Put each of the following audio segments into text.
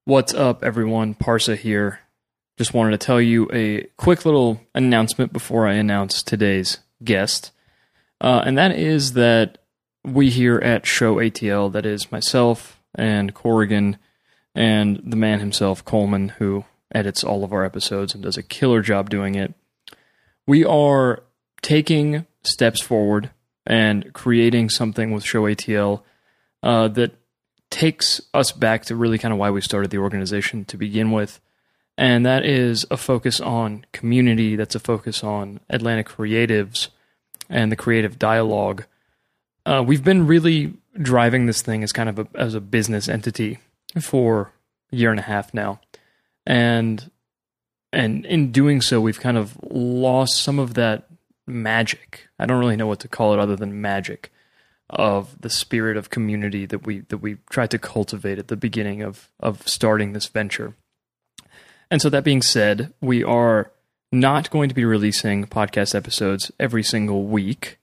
What's up, everyone? Parsa here. Just wanted to tell you a quick little announcement before I announce today's guest. And that is that we here at Show ATL, that is myself and Corrigan and the man himself, Coleman, who edits all of our episodes and does a killer job doing it, we are taking steps forward and creating something with Show ATL that takes us back to really kind of why we started the organization to begin with. And that is a focus on community, that's a focus on Atlanta creatives and the creative dialogue. We've been really driving this thing as kind of as a business entity for a year and a half now. And in doing so, we've kind of lost some of that magic. I don't really know what to call it other than magic of the spirit of community that we tried to cultivate at the beginning of starting this venture. And so that being said, we are not going to be releasing podcast episodes every single week,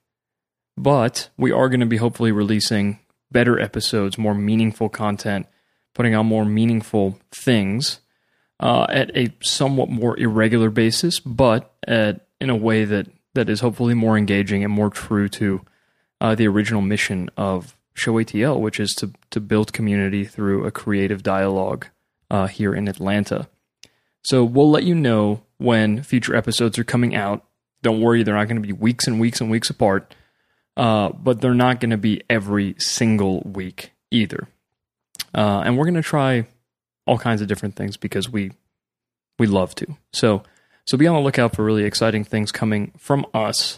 but we are going to be hopefully releasing better episodes, more meaningful content, putting on more meaningful things at a somewhat more irregular basis, but in a way that is hopefully more engaging and more true to the original mission of Show ATL, which is to build community through a creative dialogue here in Atlanta. So we'll let you know when future episodes are coming out. Don't worry, they're not going to be weeks and weeks and weeks apart, but they're not going to be every single week either. And we're going to try all kinds of different things because we love to. So be on the lookout for really exciting things coming from us.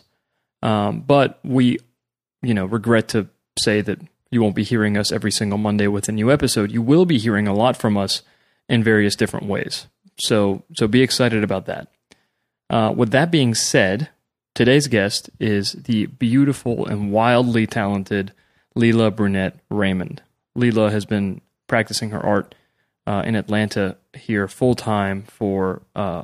But we regret to say that you won't be hearing us every single Monday with a new episode. You will be hearing a lot from us in various different ways. So be excited about that. With that being said, today's guest is the beautiful and wildly talented Lila Brunette Raymond. Lila has been practicing her art in Atlanta here full-time for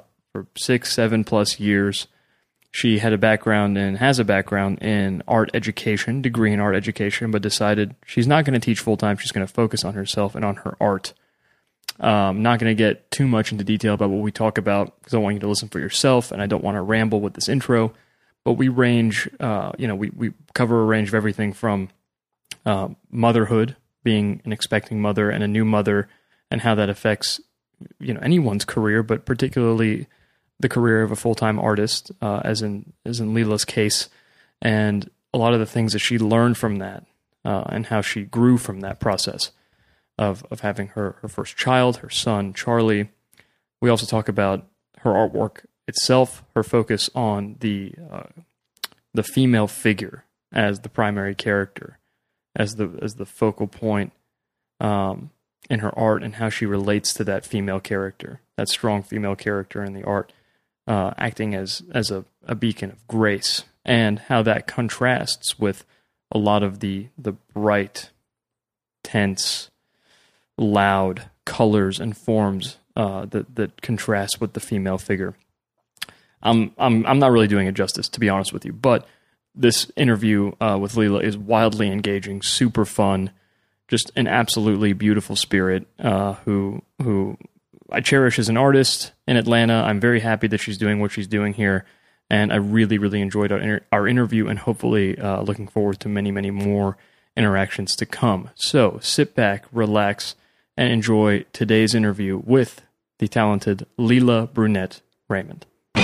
6-7+ years. She had a background and has a background in art education, degree in art education, but decided she's not going to teach full-time. She's going to focus on herself and on her art. I'm not going to get too much into detail about what we talk about because I want you to listen for yourself, and I don't want to ramble with this intro. But we range, we cover a range of everything from motherhood, being an expecting mother and a new mother, and how that affects anyone's career, but particularly the career of a full-time artist, as in Lila's case, and a lot of the things that she learned from that, and how she grew from that process of having her first child, her son, Charlie. We also talk about her artwork itself, her focus on the female figure as the primary character, as the focal point in her art, and how she relates to that female character, that strong female character in the art. Acting as a beacon of grace, and how that contrasts with a lot of the bright, tense, loud colors and forms that contrast with the female figure. I'm not really doing it justice, to be honest with you, but this interview with Lila is wildly engaging, super fun, just an absolutely beautiful spirit who I cherish as an artist in Atlanta. I'm very happy that she's doing what she's doing here, and I really, really enjoyed our interview, and hopefully looking forward to many, many more interactions to come. So sit back, relax, and enjoy today's interview with the talented Lila Brunette Raymond.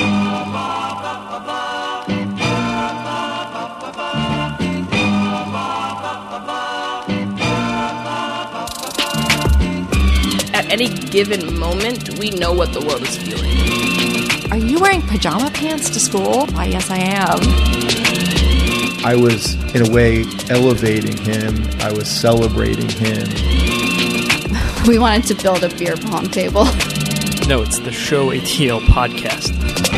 At any given moment, we know what the world is feeling. Are you wearing pajama pants to school? Why, yes, I am. I was, in a way, elevating him. I was celebrating him. We wanted to build a beer pong table. No, it's the Show ATL podcast.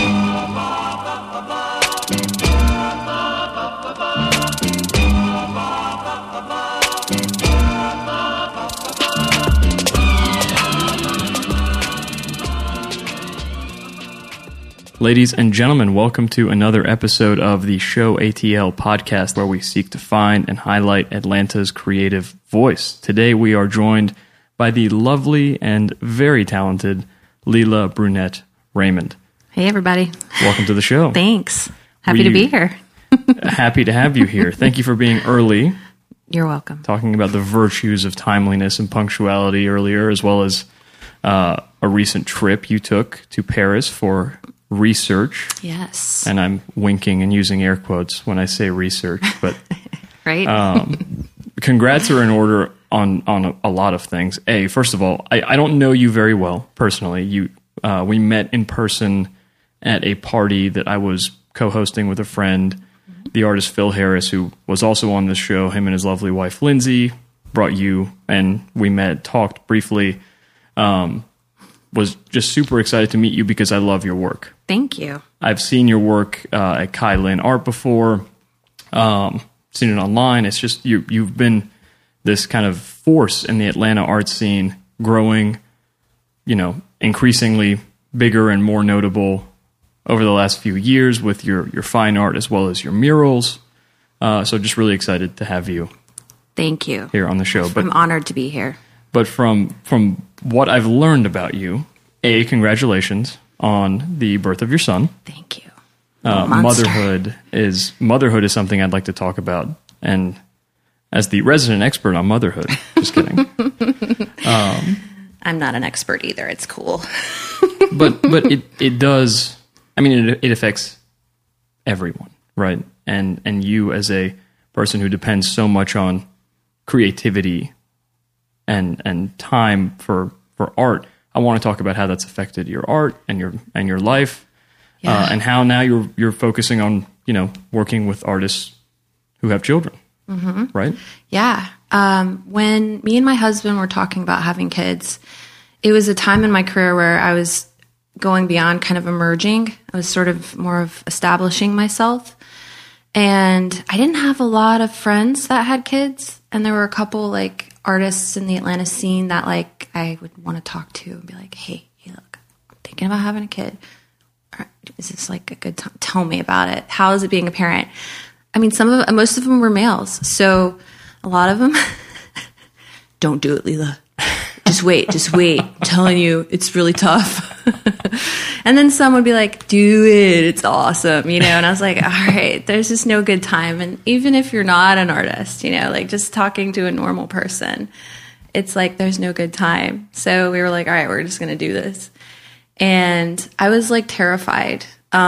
Ladies and gentlemen, welcome to another episode of the Show ATL podcast, where we seek to find and highlight Atlanta's creative voice. Today we are joined by the lovely and very talented Leila Brunette Raymond. Hey, everybody. Welcome to the show. Thanks. Happy to be here. Happy to have you here. Thank you for being early. You're welcome. Talking about the virtues of timeliness and punctuality earlier, as well as a recent trip you took to Paris for research. Yes. And I'm winking and using air quotes when I say research, but right. Congrats are in order on a lot of things. First of all, I don't know you very well personally. We met in person at a party that I was co-hosting with a friend, the artist Phil Harris, who was also on this show. Him and his lovely wife Lindsay brought you, and we met, talked briefly. Was just super excited to meet you because I love your work. Thank you. I've seen your work at Kai Lin Art before, seen it online. It's just you've been this kind of force in the Atlanta art scene, growing, increasingly bigger and more notable over the last few years with your fine art as well as your murals. So just really excited to have you. Thank you. Here on the show. But I'm honored to be here. But from what I've learned about you, congratulations on the birth of your son. Thank you. Motherhood is something I'd like to talk about, and as the resident expert on motherhood, just kidding. I'm not an expert either. It's cool. but it does. I mean, it affects everyone, right? And you as a person who depends so much on creativity and time for art, I want to talk about how that's affected your art and your life, and how now you're focusing on working with artists who have children, right? Yeah. When me and my husband were talking about having kids, it was a time in my career where I was going beyond kind of emerging. I was sort of more of establishing myself, and I didn't have a lot of friends that had kids, and there were a couple artists in the Atlanta scene that I would want to talk to and be like, hey, look, I'm thinking about having a kid. Is this a good time? Tell me about it. How is it being a parent? I mean, most of them were males. So a lot of them, don't do it, Leila. Just wait. I'm telling you, it's really tough. And then some would be like, do it. It's awesome. And I was like, all right, there's just no good time. And even if you're not an artist, just talking to a normal person, it's there's no good time. So we were like, all right, we're just going to do this. And I was terrified.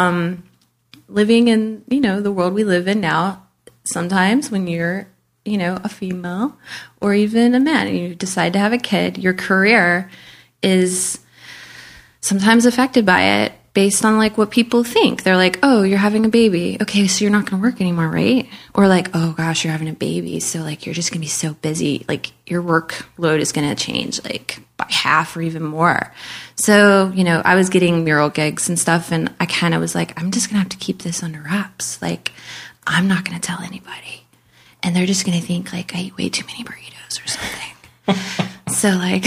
Living in, the world we live in now, sometimes when you're, a female or even a man, and you decide to have a kid, your career is sometimes affected by it based on what people think. They're like, oh, you're having a baby. Okay, so you're not going to work anymore, right? Or oh gosh, you're having a baby. So you're just going to be so busy. Your workload is going to change by half or even more. So, I was getting mural gigs and stuff, and I kind of was I'm just going to have to keep this under wraps. I'm not going to tell anybody. And they're just going to think I ate way too many burritos or something. So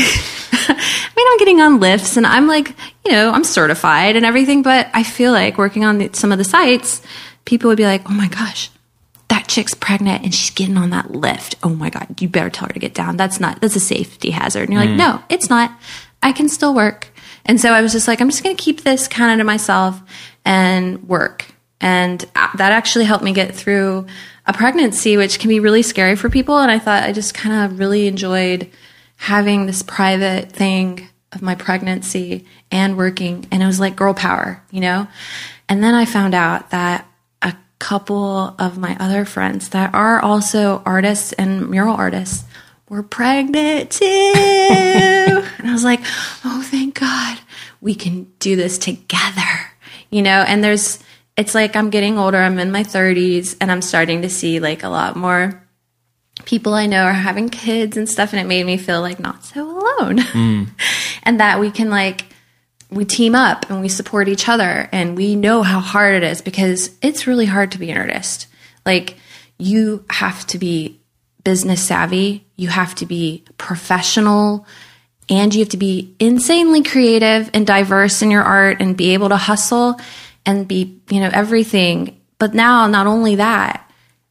I'm getting on lifts, and I'm I'm certified and everything, but I feel working on some of the sites, people would be like, oh my gosh, that chick's pregnant and she's getting on that lift. Oh my God, you better tell her to get down. That's a safety hazard. And you're like, no, it's not. I can still work. And so I was just I'm just going to keep this kind of to myself and work. And that actually helped me get through a pregnancy, which can be really scary for people. And I thought I just kind of really enjoyed having this private thing of my pregnancy and working. And it was girl power, And then I found out that a couple of my other friends that are also artists and mural artists were pregnant too. And I was like, oh, thank God we can do this together, And it's I'm getting older. I'm in my 30s, and I'm starting to see a lot more people I know are having kids and stuff, and it made me feel not so alone. And that we can we team up and we support each other, and we know how hard it is, because it's really hard to be an artist. You have to be business savvy, you have to be professional, and you have to be insanely creative and diverse in your art and be able to hustle and be, everything. But now, not only that,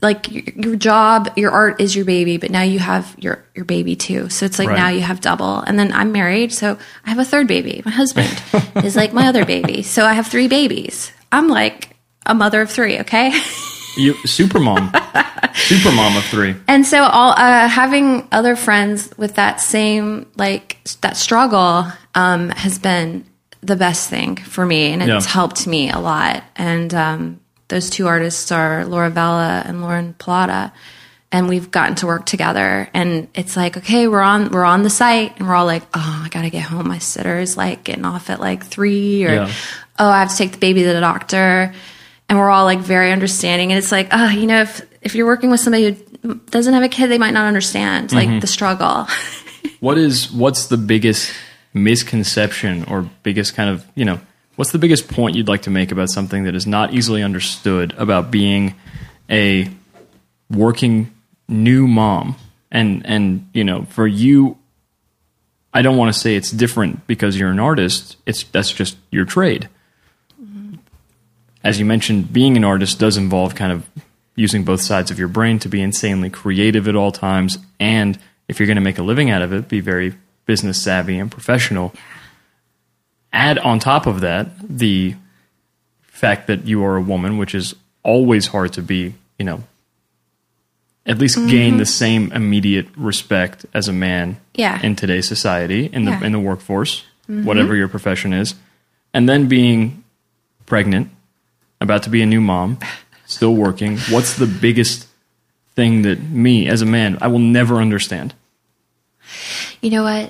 like your job, your art is your baby, but now you have your baby too. So it's like Right. now you have double. And then I'm married, so I have a third baby. My husband is like my other baby. So I have 3 babies. I'm like a mother of 3, okay? You super mom of 3. And so all having other friends with that same like that struggle has been the best thing for me, and it's Yeah. helped me a lot. And those 2 artists are Laura Vella and Lauren Plata, and we've gotten to work together. And it's like, okay, we're on the site, and we're all like, oh, I gotta get home. My sitter is like getting off at like 3, or Yeah. oh, I have to take the baby to the doctor. And we're all like very understanding. And it's like, oh, you know, if you're working with somebody who doesn't have a kid, they might not understand like the struggle. What's the biggest misconception or biggest kind of, you know, what's the biggest point you'd like to make about something that is not easily understood about being a working new mom? And you know, for you, I don't want to say it's different because you're an artist. That's just your trade. As you mentioned, being an artist does involve kind of using both sides of your brain to be insanely creative at all times. And if you're going to make a living out of it, be very business savvy and professional. Add on top of that the fact that you are a woman, which is always hard to be, you know, at least gain the same immediate respect as a man Yeah. in today's society, in the Yeah. in the workforce, whatever your profession is. And then being pregnant, about to be a new mom, still working. What's the biggest thing that me, as a man, I will never understand? You know what?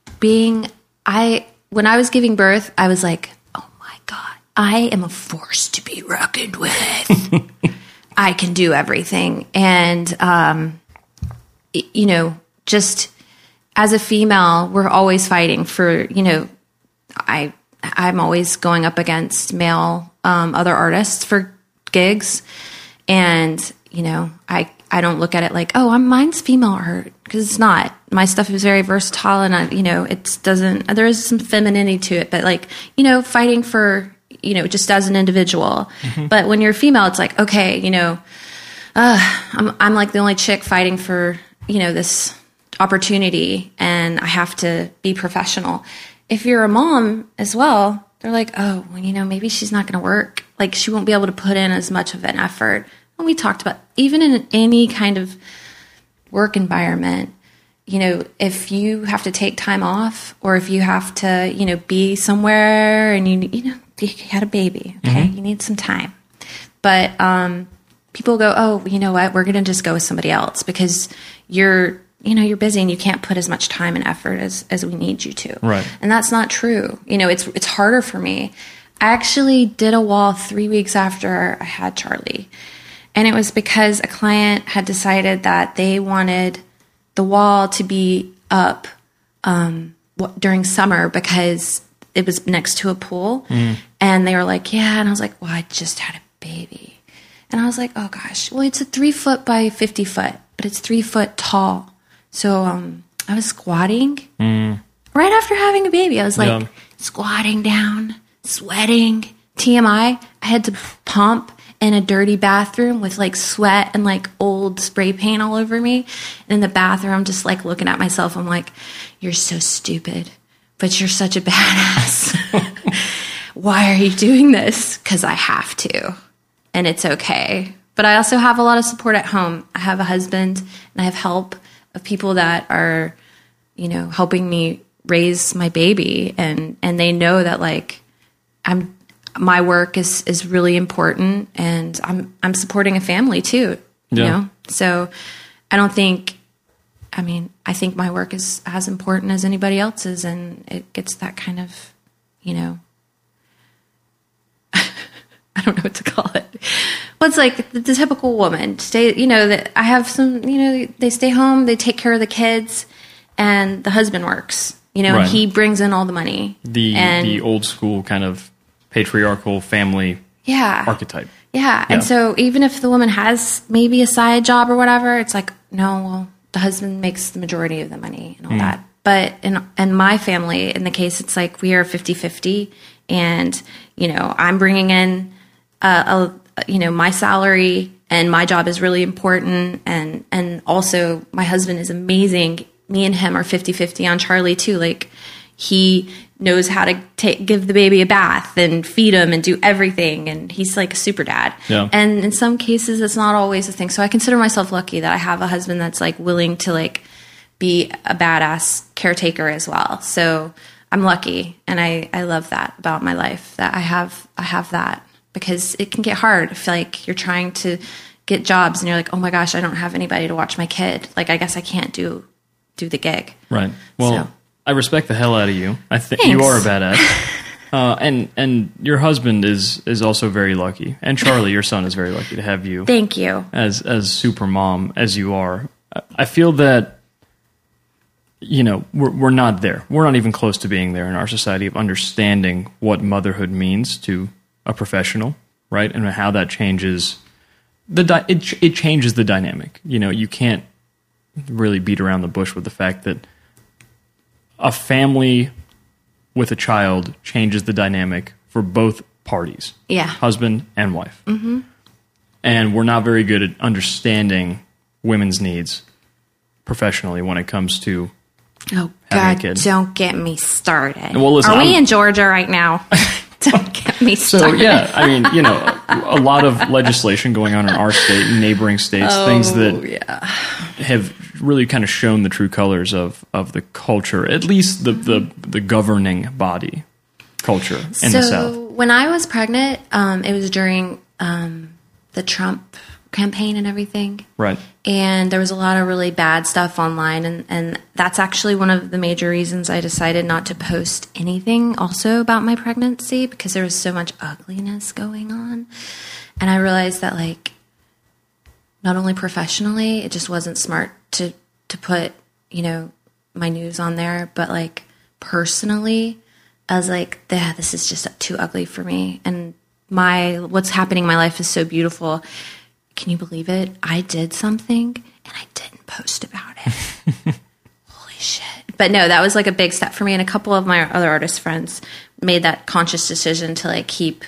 When I was giving birth, I was like, oh my God, I am a force to be reckoned with. I can do everything. And, you know, just as a female, we're always fighting for, you know, I'm always going up against male other artists for gigs. And, you know, I don't look at it like, oh, mine's female art, because it's not. My stuff is very versatile, and you know, there is some femininity to it, but like, you know, fighting for, you know, just as an individual. But when you're a female, it's like, okay, you know, I'm like the only chick fighting for, you know, this opportunity, and I have to be professional. If you're a mom as well, they're like, oh, well, you know, maybe she's not going to work. Like, she won't be able to put in as much of an effort. And we talked about, even in any kind of work environment, you know, if you have to take time off, or if you have to, you know, be somewhere and you know, you had a baby, okay, you need some time. But people go, oh, you know what, we're going to just go with somebody else because you're busy and you can't put as much time and effort as we need you to. Right. And that's not true. You know, it's harder for me. I actually did a wall 3 weeks after I had Charlie. And it was because a client had decided that they wanted the wall to be up during summer because it was next to a pool. And they were like, yeah. And I was like, well, I just had a baby. And I was like, oh gosh, well, it's a 3 foot by 50 foot, but it's 3 foot tall. So I was squatting right after having a baby. I was like squatting down, sweating. TMI, I had to pump in a dirty bathroom with like sweat and like old spray paint all over me. And in the bathroom, I'm just like looking at myself. I'm like, you're so stupid, but you're such a badass. Why are you doing this? Because I have to. And it's okay. But I also have a lot of support at home. I have a husband and I have help of people that are, you know, helping me raise my baby. And they know that like my work is really important, and I'm supporting a family too, you know? So I think my work is as important as anybody else's, and it gets that kind of, you know, I don't know what to call it. Well, it's like the typical woman that I have some, you know, they stay home, they take care of the kids, and the husband works, you know, and he brings in all the money. The old school kind of patriarchal family archetype. Yeah. And so even if the woman has maybe a side job or whatever, it's like, no, well, the husband makes the majority of the money and all that. But in my family, in the case, it's like we are 50-50, and, you know, I'm bringing in, my salary, and my job is really important. And also my husband is amazing. Me and him are 50-50 on Charlie too. Like, he knows how to give the baby a bath and feed him and do everything. And he's like a super dad. Yeah. And in some cases, it's not always a thing. So I consider myself lucky that I have a husband that's like willing to like be a badass caretaker as well. So I'm lucky. And I love that about my life, that I have that, because it can get hard. I feel like you're trying to get jobs and you're like, oh my gosh, I don't have anybody to watch my kid. Like, I guess I can't do the gig. Right. Well, So. I respect the hell out of you. I think Thanks. you are a badass. And your husband is also very lucky. And Charlie, your son, is very lucky to have you Thank you. as super mom as you are. I feel that, you know, we're not there. We're not even close to being there in our society of understanding what motherhood means to a professional, right? And how that changes it changes the dynamic. You know, you can't really beat around the bush with the fact that a family with a child changes the dynamic for both parties. Yeah. Husband and wife. Mm-hmm. And we're not very good at understanding women's needs professionally when it comes to Oh, having a God, kid. don't get me started. Well, listen, Are we I'm- in Georgia right now? Don't get me So, started. yeah, I mean, you know, a lot of legislation going on in our state and neighboring states, things that have really kind of shown the true colors of the culture, at least the governing body culture in the South. When I was pregnant, it was during the Trump campaign and everything. Right. And there was a lot of really bad stuff online. And that's actually one of the major reasons I decided not to post anything also about my pregnancy, because there was so much ugliness going on. And I realized that, like, not only professionally, it just wasn't smart to put, you know, my news on there, but like personally, I was like, yeah, this is just too ugly for me. And what's happening in my life is so beautiful. Can you believe it? I did something and I didn't post about it. Holy shit. But no, that was like a big step for me. And a couple of my other artist friends made that conscious decision to like keep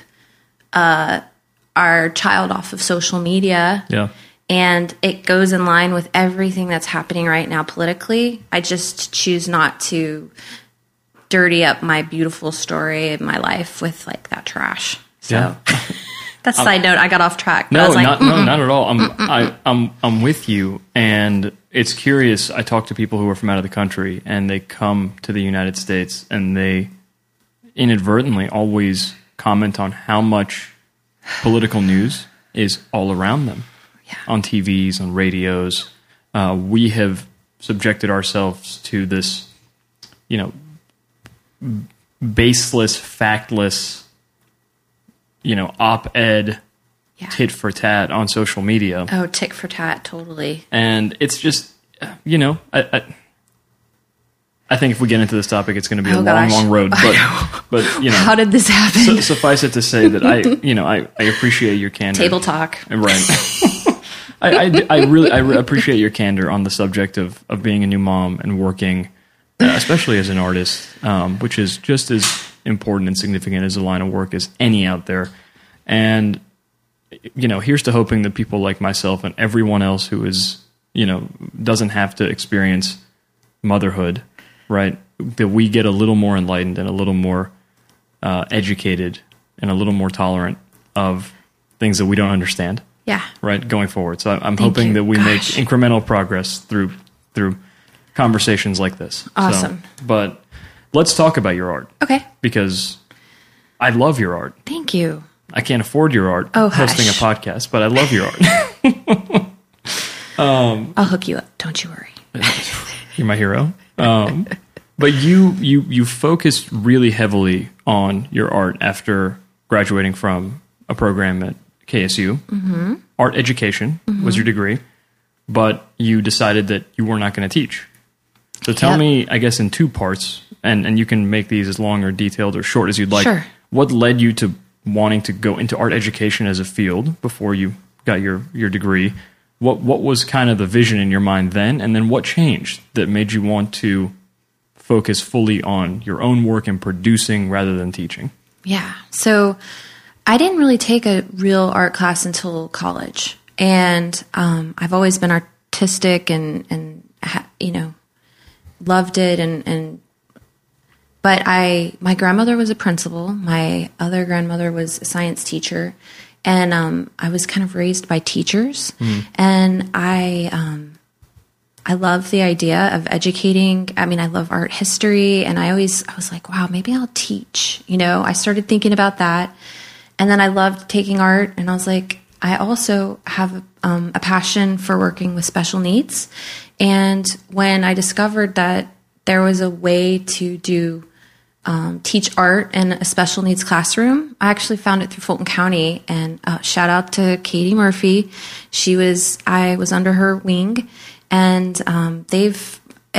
our child off of social media. Yeah. And it goes in line with everything that's happening right now politically. I just choose not to dirty up my beautiful story of my life with like that trash. So Yeah. that's a side note. I got off track. But I No, was like, not at all. I'm with you, and it's curious. I talk to people who are from out of the country, and they come to the United States, and they inadvertently always comment on how much political news is all around them, on TVs, on radios. We have subjected ourselves to this, you know, baseless, factless, you know, op-ed, tit for tat on social media. oh, tick for tat, totally. And it's just, you know, I think if we get into this topic, it's going to be a Oh, long, gosh. long road. But you know, How did this happen? suffice it to say that I appreciate your candor. Table talk. Right. I really appreciate your candor on the subject of being a new mom and working, especially as an artist, which is just as important and significant as a line of work as any out there. And, you know, here's to hoping that people like myself and everyone else who is, you know, doesn't have to experience motherhood, right, that we get a little more enlightened and a little more educated and a little more tolerant of things that we don't understand. Yeah. Right, going forward. So I'm Thank hoping you. that we make Gosh. incremental progress through conversations like this. Awesome. But let's talk about your art, Okay. because I love your art. Thank you. I can't afford your art Oh, hosting hush. a podcast, but I love your art. I'll hook you up. Don't you worry. You're my hero. But you focused really heavily on your art after graduating from a program at KSU. Mm-hmm. Art education was your degree, but you decided that you were not going to teach. So tell Yep. me, I guess in two parts, and you can make these as long or detailed or short as you'd like. Sure. What led you to wanting to go into art education as a field before you got your degree? What was kind of the vision in your mind then, and then what changed that made you want to focus fully on your own work and producing rather than teaching? Yeah. So I didn't really take a real art class until college. And I've always been artistic and loved it. But my grandmother was a principal. My other grandmother was a science teacher. And I was kind of raised by teachers. And I love the idea of educating. I mean, I love art history. And I was like, wow, maybe I'll teach. I started thinking about that. And then I loved taking art. And I was like, I also have a passion for working with special needs. And when I discovered that there was a way to teach art in a special needs classroom, I actually found it through Fulton County. And shout out to Katie Murphy. I was under her wing, and they've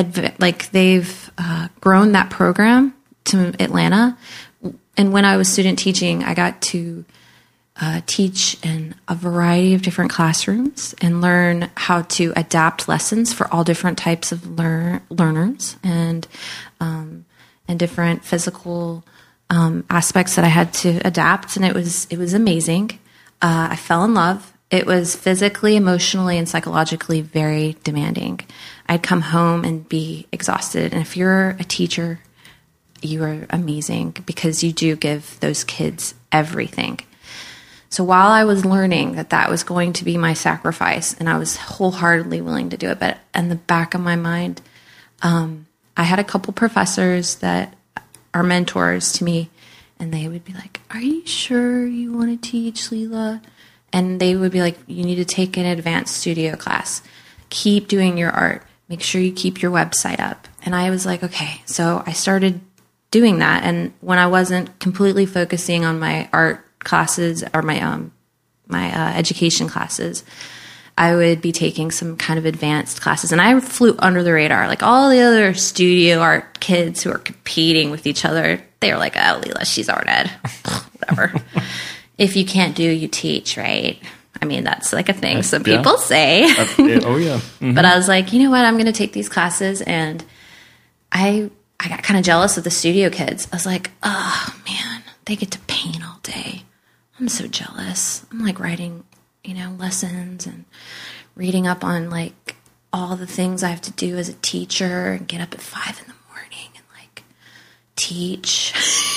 grown that program to Atlanta. And when I was student teaching, I got to teach in a variety of different classrooms and learn how to adapt lessons for all different types of learners and different physical aspects that I had to adapt. And it was amazing. I fell in love. It was physically, emotionally, and psychologically very demanding. I'd come home and be exhausted. And if you're a teacher, you are amazing because you do give those kids everything. So while I was learning that was going to be my sacrifice, and I was wholeheartedly willing to do it, but in the back of my mind, I had a couple professors that are mentors to me, and they would be like, "Are you sure you want to teach, Leela?" And they would be like, "You need to take an advanced studio class. Keep doing your art. Make sure you keep your website up." And I was like, okay. So I started doing that. And when I wasn't completely focusing on my art classes or my education classes, I would be taking some kind of advanced classes. And I flew under the radar. Like all the other studio art kids who are competing with each other, they were like, "Oh, Leela, she's art ed." Whatever. If you can't do, you teach, right? I mean, that's like a thing some people say. Oh, yeah. Mm-hmm. But I was like, you know what? I'm going to take these classes. And I got kind of jealous of the studio kids. I was like, oh, man, they get to paint all day. I'm so jealous. I'm like writing, lessons and reading up on like all the things I have to do as a teacher and get up at 5 a.m. and like teach.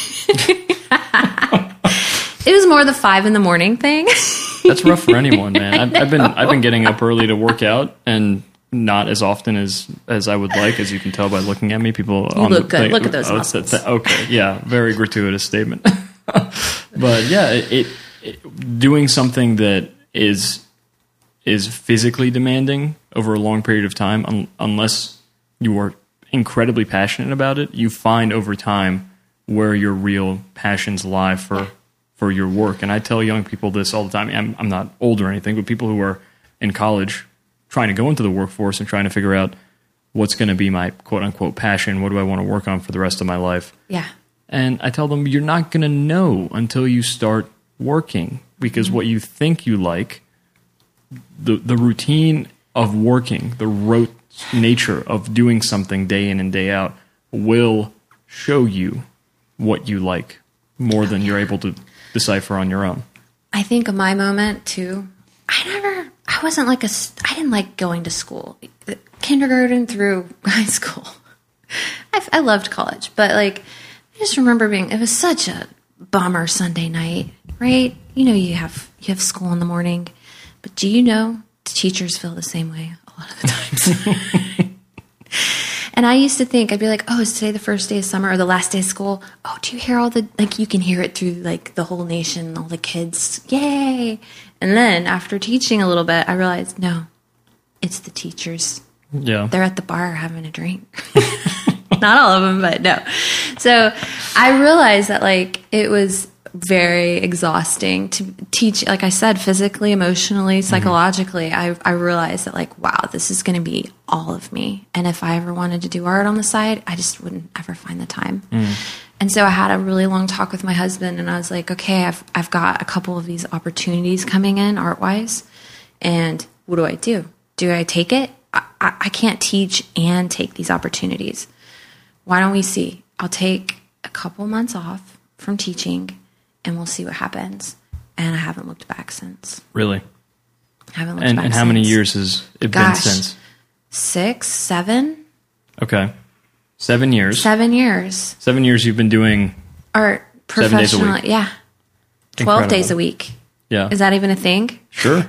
It was more the 5 a.m. thing. That's rough for anyone, man. I've been getting up early to work out, and not as often as I would like, as you can tell by looking at me. People look good. Look at those muscles. Okay, yeah, very gratuitous statement. But yeah, doing something that is physically demanding over a long period of time, unless you are incredibly passionate about it, you find over time where your real passions lie for your work. And I tell young people this all the time. I'm not old or anything, but people who are in college trying to go into the workforce and trying to figure out what's going to be my quote-unquote passion, what do I want to work on for the rest of my life? Yeah. And I tell them, you're not going to know until you start working, because what you think you like, the routine of working, the rote nature of doing something day in and day out will show you what you like more than you're able to decipher on your own. I think of my moment too. I didn't like going to school, kindergarten through high school. I loved college, but like, I just remember it was such a bummer Sunday night, right? You have school in the morning, but do you know the teachers feel the same way a lot of the times? And I used to think, I'd be like, oh, is today the first day of summer or the last day of school? Oh, do you hear all you can hear it through like the whole nation, all the kids, yay. And then after teaching a little bit, I realized, no, it's the teachers. Yeah. They're at the bar having a drink. Not all of them, but no. So I realized that like it was very exhausting to teach, like I said, physically, emotionally, psychologically. I realized that like, wow, this is going to be all of me. And if I ever wanted to do art on the side, I just wouldn't ever find the time. And so I had a really long talk with my husband, and I was like, okay, I've got a couple of these opportunities coming in art-wise, and what do I do? Do I take it? I can't teach and take these opportunities. Why don't we see? I'll take a couple months off from teaching, and we'll see what happens. And I haven't looked back since. Really? Haven't looked back And how many since. years has it Gosh. been since? 6, 7? Okay. 7 years. 7 years. 7 years you've been doing Art 7 days a week. professionally. Yeah. 12 Incredible. days a week. Yeah. Is that even a thing? Sure.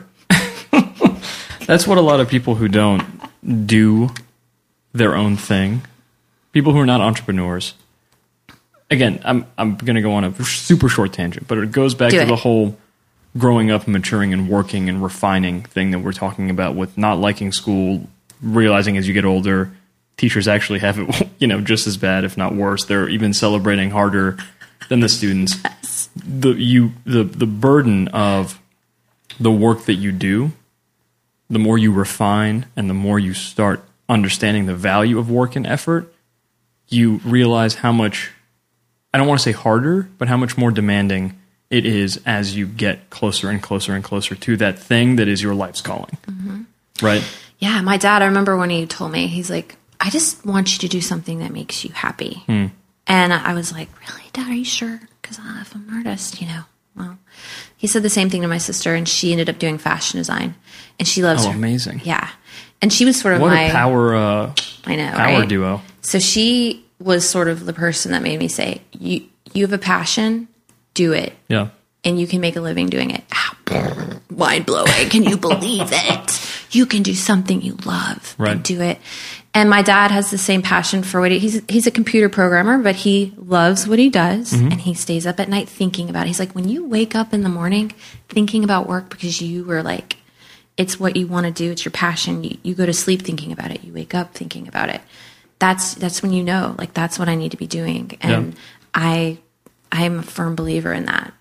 That's what a lot of people who don't do their own thing, people who are not entrepreneurs. Again, I'm going to go on a super short tangent, but it goes back Do to it. the whole growing up, maturing, and working and refining thing that we're talking about with not liking school, realizing as you get older, teachers actually have it, just as bad, if not worse. They're even celebrating harder than the students. Yes. The burden of the work that you do, the more you refine and the more you start understanding the value of work and effort, you realize how much, I don't want to say harder, but how much more demanding it is as you get closer and closer and closer to that thing that is your life's calling. Mm-hmm. Right? Yeah, my dad, I remember when he told me, he's like, I just want you to do something that makes you happy. And I was like, really, Dad, are you sure? Because if I'm an artist, well, he said the same thing to my sister, and she ended up doing fashion design, and she loves Oh, her. amazing. Yeah. And she was sort of What my a power I know, power right? duo. So she was sort of the person that made me say, you have a passion, do it. Yeah. And you can make a living doing it. Mind blowing. Can you believe it? You can do something you love Right. and do it. And my dad has the same passion for what he's a computer programmer, but he loves what he does, and he stays up at night thinking about it. He's like, when you wake up in the morning thinking about work because you were like, it's what you want to do, it's your passion. You go to sleep thinking about it. You wake up thinking about it. That's when like that's what I need to be doing. And I am a firm believer in that.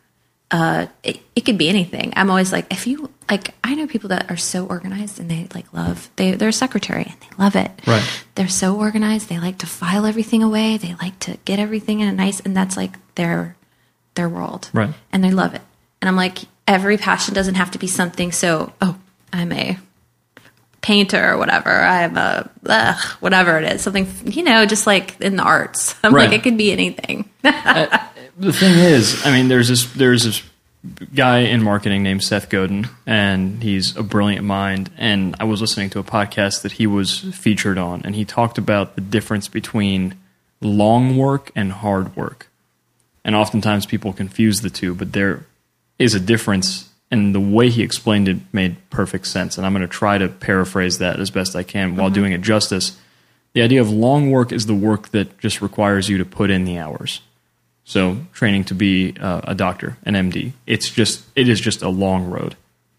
It could be anything. I'm always like, if you like, I know people that are so organized and they like they're a secretary and they love it. Right. They're so organized. They like to file everything away. They like to get everything in a nice, and that's like their world. Right. And they love it. And I'm like, every passion doesn't have to be something. So, I'm a painter or whatever. I'm a, whatever it is, something, just like in the arts. I'm Right. like, it could be anything. The thing is, I mean, there's this guy in marketing named Seth Godin, and he's a brilliant mind. And I was listening to a podcast that he was featured on, and he talked about the difference between long work and hard work. And oftentimes people confuse the two, but there is a difference, and the way he explained it made perfect sense. And I'm going to try to paraphrase that as best I can while doing it justice. The idea of long work is the work that just requires you to put in the hours. So training to be a doctor, an MD, it is just a long road.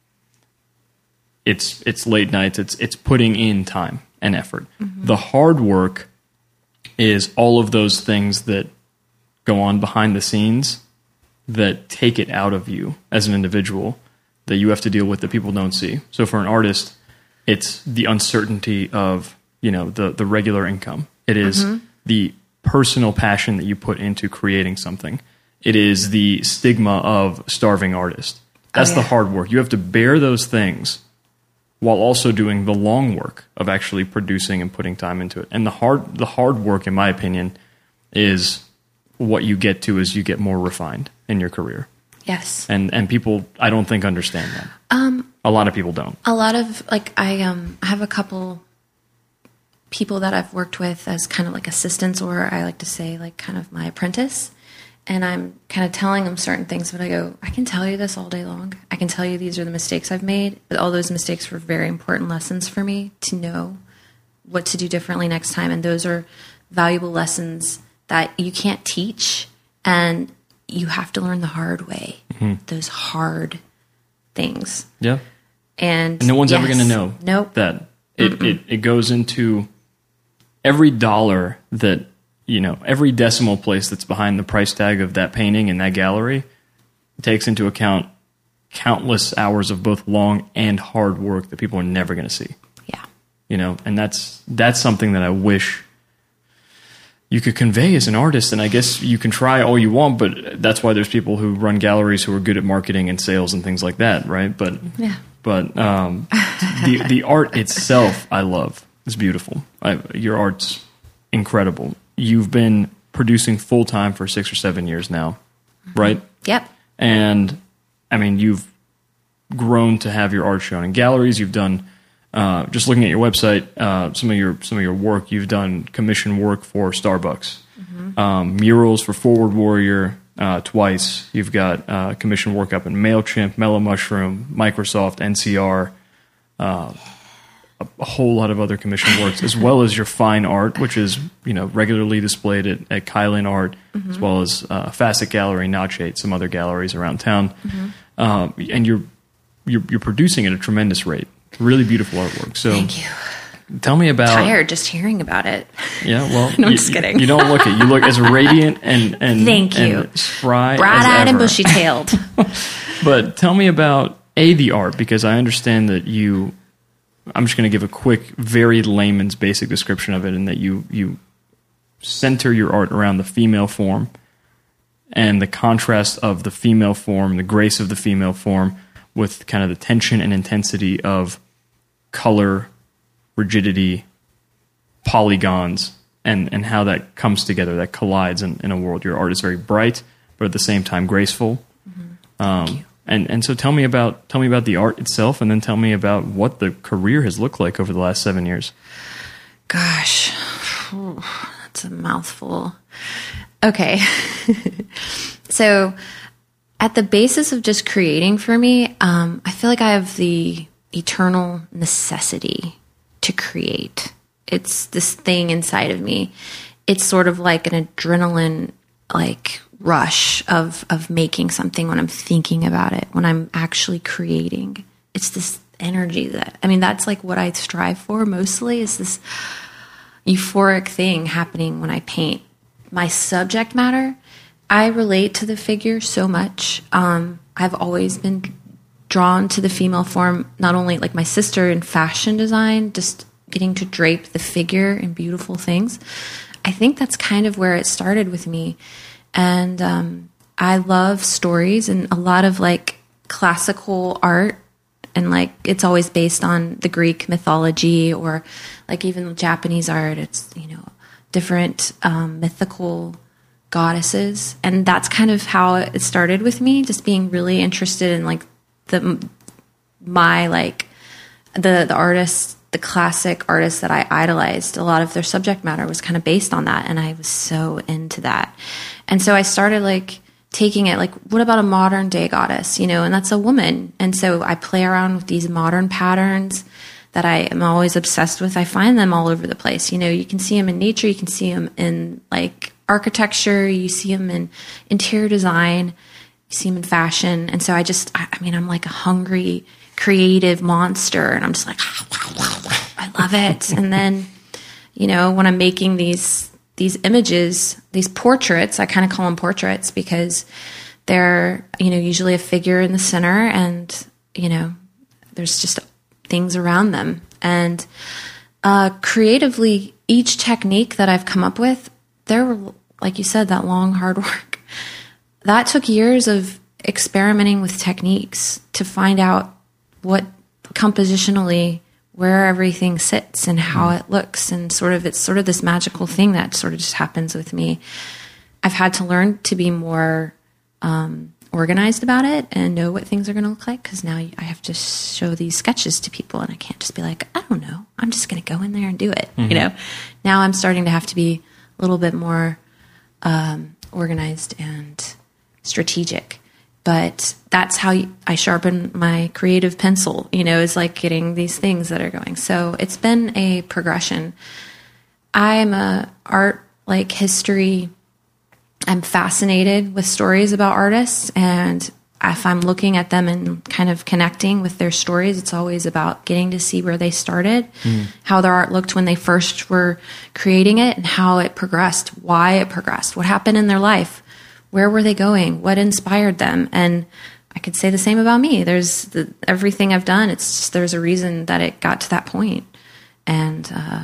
It's late nights. It's putting in time and effort. Mm-hmm. The hard work is all of those things that go on behind the scenes that take it out of you as an individual that you have to deal with that people don't see. So for an artist, it's the uncertainty of the regular income. It is the personal passion that you put into creating something. It is the stigma of starving artist. That's the hard work. You have to bear those things while also doing the long work of actually producing and putting time into it. And the hard work, in my opinion, is what you get to as you get more refined in your career. Yes. And people, I don't think, understand that. A lot of people don't. A lot of I have a couple people that I've worked with as kind of like assistants, or I like to say like kind of my apprentice, and I'm kind of telling them certain things, but I go, I can tell you this all day long. I can tell you these are the mistakes I've made, but all those mistakes were very important lessons for me to know what to do differently next time, and those are valuable lessons that you can't teach, and you have to learn the hard way. Those hard things. Yeah. And no one's ever going to know Nope. that. It goes into every dollar that, every decimal place that's behind the price tag of that painting in that gallery takes into account countless hours of both long and hard work that people are never going to see. Yeah. And that's something that I wish you could convey as an artist. And I guess you can try all you want, but that's why there's people who run galleries who are good at marketing and sales and things like that, right? But the art itself, I love. It's beautiful. Your art's incredible. You've been producing full time for 6 or 7 years now, right? Yep. And I mean, you've grown to have your art shown in galleries. You've done just looking at your website, some of your work. You've done commission work for Starbucks, murals for Forward Warrior twice. You've got commission work up in Mailchimp, Mellow Mushroom, Microsoft, NCR. A whole lot of other commission works, as well as your fine art, which is regularly displayed at Kylan Art, as well as Facet Gallery, Notch8, some other galleries around town. And you're producing at a tremendous rate. Really beautiful artwork. So Thank you. Tell me about. Tired just hearing about it. Yeah, well, No, I'm just kidding. You don't look it. You look as radiant and Thank you. and spry, Bright-eyed as and ever. bushy-tailed. But tell me about the art, because I understand that you. I'm just going to give a quick, very layman's basic description of it, and that you center your art around the female form and the contrast of the female form, the grace of the female form, with kind of the tension and intensity of color, rigidity, polygons, and how that comes together, that collides in a world. Your art is very bright, but at the same time graceful. Thank you. And so tell me about the art itself, and then tell me about what the career has looked like over the last 7 years. Gosh, that's a mouthful. Okay. So at the basis of just creating for me, I feel like I have the eternal necessity to create. It's this thing inside of me. It's sort of like an adrenaline, rush of making something when I'm thinking about it, when I'm actually creating. It's this energy that's like what I strive for mostly, is this euphoric thing happening when I paint. My subject matter, I relate to the figure so much. I've always been drawn to the female form, not only like my sister in fashion design, just getting to drape the figure in beautiful things. I think that's kind of where it started with me. And I love stories, and a lot of classical art, and it's always based on the Greek mythology, or even Japanese art. It's different mythical goddesses, and that's kind of how it started with me, just being really interested in the artists, the classic artists that I idolized. A lot of their subject matter was kind of based on that, and I was so into that. And so I started taking it, what about a modern day goddess, and that's a woman. And so I play around with these modern patterns that I am always obsessed with. I find them all over the place. You can see them in nature, you can see them in architecture, you see them in interior design, you see them in fashion. And so I'm like a hungry, creative monster, and I'm just I love it. And then, when I'm making these images, these portraits, I kind of call them portraits because they're, usually a figure in the center, and, there's just things around them. And creatively, each technique that I've come up with, there were, like you said, that long, hard work. That took years of experimenting with techniques to find out what compositionally, where everything sits and how it looks, and it's sort of this magical thing that sort of just happens with me. I've had to learn to be more organized about it and know what things are going to look like, because now I have to show these sketches to people, and I can't just be I don't know, I'm just going to go in there and do it. Now I'm starting to have to be a little bit more organized and strategic. But that's how I sharpen my creative pencil, is getting these things that are going. So it's been a progression. I'm a art, history. I'm fascinated with stories about artists. And if I'm looking at them and kind of connecting with their stories, it's always about getting to see where they started, how their art looked when they first were creating it, and how it progressed, why it progressed, what happened in their life. Where were they going? What inspired them? And I could say the same about me. There's everything I've done. It's just there's a reason that it got to that point, and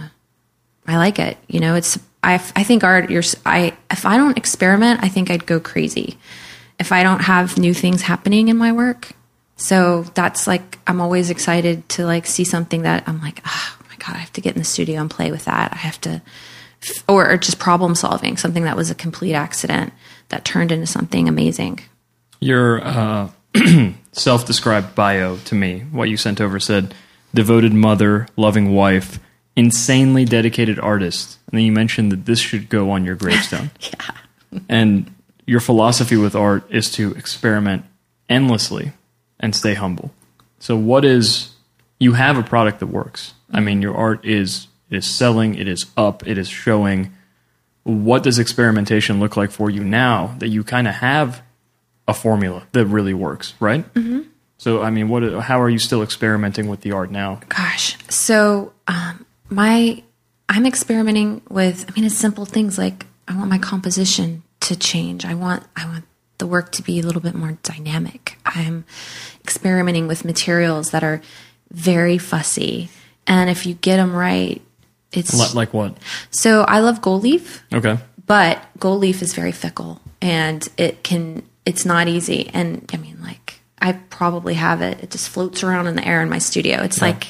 I like it. I think art. If I don't experiment, I think I'd go crazy. If I don't have new things happening in my work, so that's I'm always excited to see something that I'm oh my god, I have to get in the studio and play with that. I have to, or just problem solving something that was a complete accident that turned into something amazing. Your self-described bio to me. What you sent over said, devoted mother, loving wife, insanely dedicated artist. And then you mentioned that this should go on your gravestone. Yeah. And your philosophy with art is to experiment endlessly and stay humble. So you have a product that works. I mean, your art is selling, it is up, it is showing. What does experimentation look like for you now that you kind of have a formula that really works, right? Mm-hmm. So, I mean, how are you still experimenting with the art now? Gosh. So, I'm experimenting with, it's simple things like I want my composition to change. I want the work to be a little bit more dynamic. I'm experimenting with materials that are very fussy. And if you get them right, it's... Like what? So I love gold leaf. Okay. But gold leaf is very fickle and it's not easy. And I probably have it. It just floats around in the air in my studio. It's like,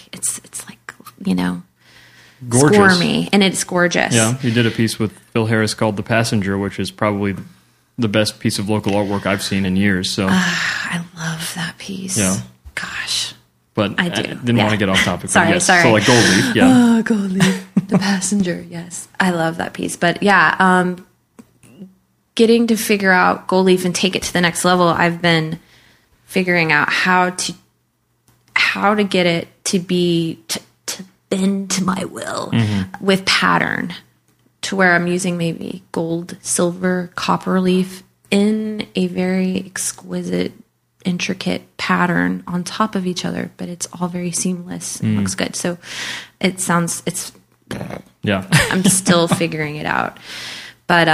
gorgeous. Squirmy, and it's gorgeous. Yeah. You did a piece with Phil Harris called The Passenger, which is probably the best piece of local artwork I've seen in years. So I love that piece. Yeah. Gosh. But I do. Didn't want to get off topic. Sorry. So like gold leaf. Yeah. Oh, gold leaf. The Passenger. Yes. I love that piece. But yeah, getting to figure out gold leaf and take it to the next level, I've been figuring out how to get it to be to bend to my will with pattern, to where I'm using maybe gold, silver, copper leaf in a very exquisite, intricate pattern on top of each other, but it's all very seamless and looks good. So Yeah. I'm still figuring it out. But,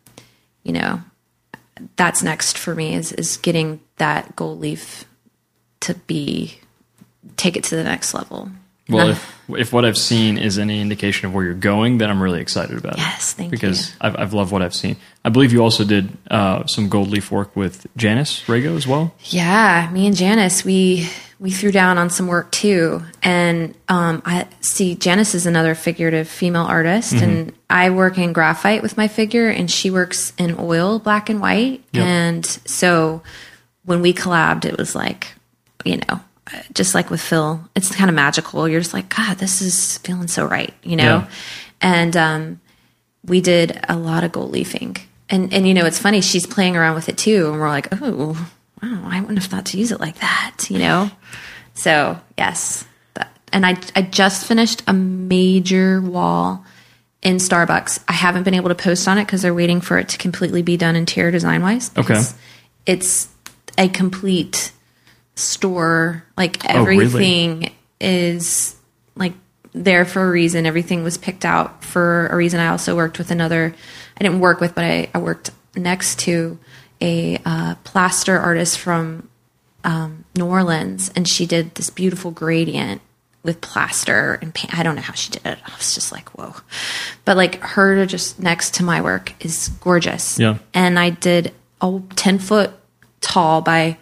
that's next for me is getting that gold leaf to take it to the next level. Well, if what I've seen is any indication of where you're going, then I'm really excited about it. Yes, thank you. Because I've loved what I've seen. I believe you also did some gold leaf work with Janice Rago as well. Yeah, me and Janice, we threw down on some work too. And I see Janice is another figurative female artist, and I work in graphite with my figure, and she works in oil, black and white. Yep. And so when we collabed, it was like, just like with Phil, it's kind of magical. You're just like, God, this is feeling so right, Yeah. And we did a lot of gold leafing. And it's funny, she's playing around with it too. And we're like, oh, wow, I wouldn't have thought to use it like that, So, yes. And I just finished a major wall in Starbucks. I haven't been able to post on it because they're waiting for it to completely be done interior design-wise. Okay. It's a complete store, like everything is like there for a reason. Everything was picked out for a reason. I also worked with I didn't work with, but I worked next to a plaster artist from New Orleans, and she did this beautiful gradient with plaster and paint. I don't know how she did it. I was just like, whoa. But like her just next to my work is gorgeous. Yeah. And I did a 10-foot tall by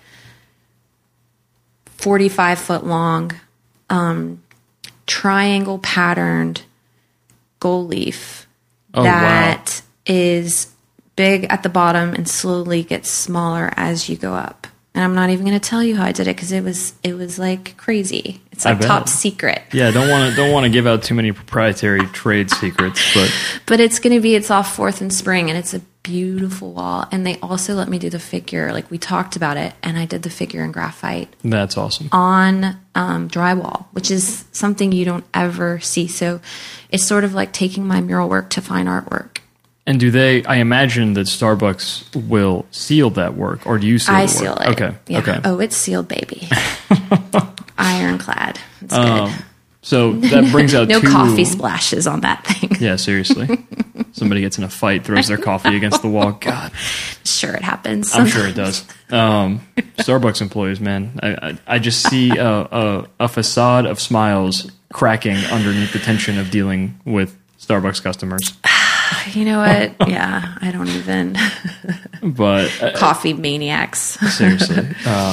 45-foot long, triangle patterned gold leaf that is big at the bottom and slowly gets smaller as you go up. And I'm not even going to tell you how I did it because it was like crazy. It's like top secret. Yeah, don't want to give out too many proprietary trade secrets, but it's off 4th and Spring, and it's a beautiful wall. And they also let me do the figure, like we talked about it, and I did the figure in graphite. That's awesome. On drywall, which is something you don't ever see. So it's sort of like taking my mural work to fine artwork. And I imagine that Starbucks will seal that work, or do you seal the work? I seal it. Okay. Yeah. Okay. Oh, it's sealed, baby. Ironclad. It's good. So that brings out no two... coffee splashes on that thing. Yeah, seriously. Somebody gets in a fight, throws their coffee against the wall. God. Sure, it happens. I'm sure it does. Starbucks employees, man. I just see a facade of smiles cracking underneath the tension of dealing with Starbucks customers. You know what? Yeah, I don't even. But coffee maniacs. Seriously,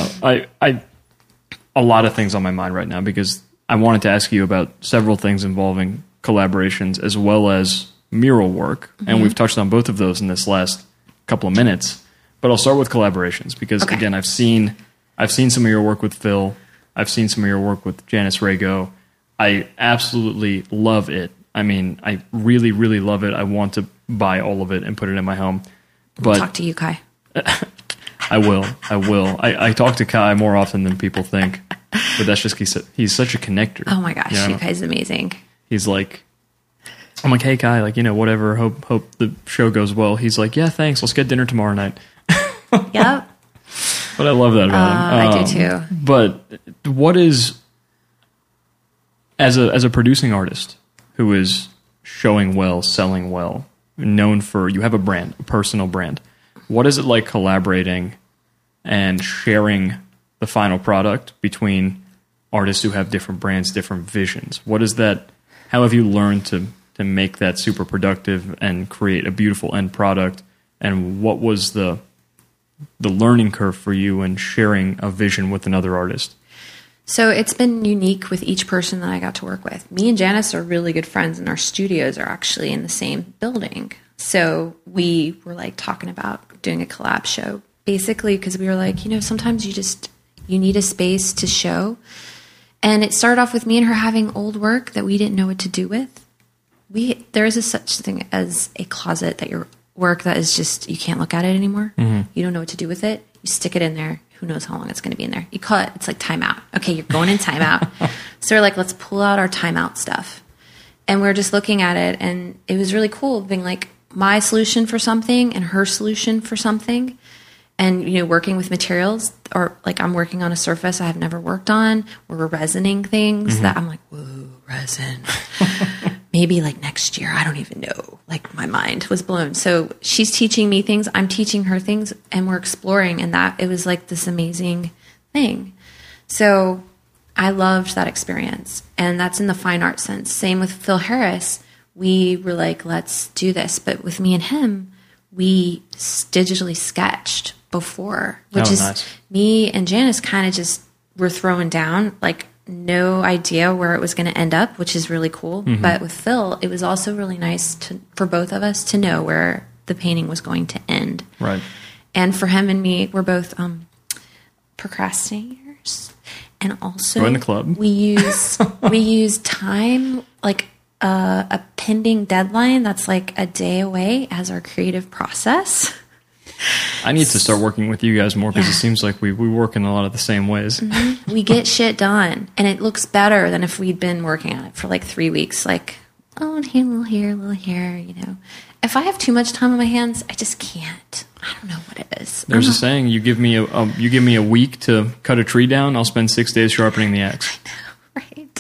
a lot of things on my mind right now because I wanted to ask you about several things involving collaborations as well as mural work, and we've touched on both of those in this last couple of minutes. But I'll start with collaborations because again, I've seen I've seen some of your work with Phil. I've seen some of your work with Janice Rago. I absolutely love it. I mean, I really, really love it. I want to buy all of it and put it in my home. But Talk to you, Kai. I will. I talk to Kai more often than people think. But that's just he's such a connector. Oh my gosh, you know? you Kai's amazing. He's like, I'm like, hey Kai, like, whatever. Hope the show goes well. He's like, yeah, thanks. Let's get dinner tomorrow night. Yep. But I love that about him. I do too. But what is, as a producing artist who is showing well, selling well, known for, you have a brand, a personal brand. What is it like collaborating and sharing the final product between artists who have different brands, different visions? What is that? How have you learned to make that super productive and create a beautiful end product? And what was the learning curve for you in sharing a vision with another artist? So it's been unique with each person that I got to work with. Me and Janice are really good friends, and our studios are actually in the same building. So we were like talking about doing a collab show, basically, because we were like, sometimes you need a space to show. And it started off with me and her having old work that we didn't know what to do with. There is such thing as a closet that your work that is just, you can't look at it anymore. Mm-hmm. You don't know what to do with it. You stick it in there. Who knows how long it's going to be in there. You call it, it's like timeout. Okay, you're going in timeout. So we're like, let's pull out our timeout stuff. And we're just looking at it, and it was really cool being like my solution for something and her solution for something. And, working with materials, or like I'm working on a surface I have never worked on. We're resining things that I'm like, whoa, resin. Maybe like next year, I don't even know. Like my mind was blown. So she's teaching me things, I'm teaching her things, and we're exploring. And it was like this amazing thing. So I loved that experience. And that's in the fine art sense. Same with Phil Harris. We were like, let's do this. But with me and him, we digitally sketched before, which is nice. Me and Janice kind of just were throwing down, like no idea where it was going to end up, which is really cool. Mm-hmm. But with Phil, it was also really nice for both of us to know where the painting was going to end. Right. And for him and me, we're both procrastinators, and also join the club. We use time, like a pending deadline that's like a day away, as our creative process. I need to start working with you guys more, because it seems like we work in a lot of the same ways. Mm-hmm. We get shit done, and it looks better than if we'd been working on it for like 3 weeks. Like, oh, and here, a little here, If I have too much time on my hands, I just can't. I don't know what it is. There's a saying: you give me a week to cut a tree down, I'll spend 6 days sharpening the axe. I know, right?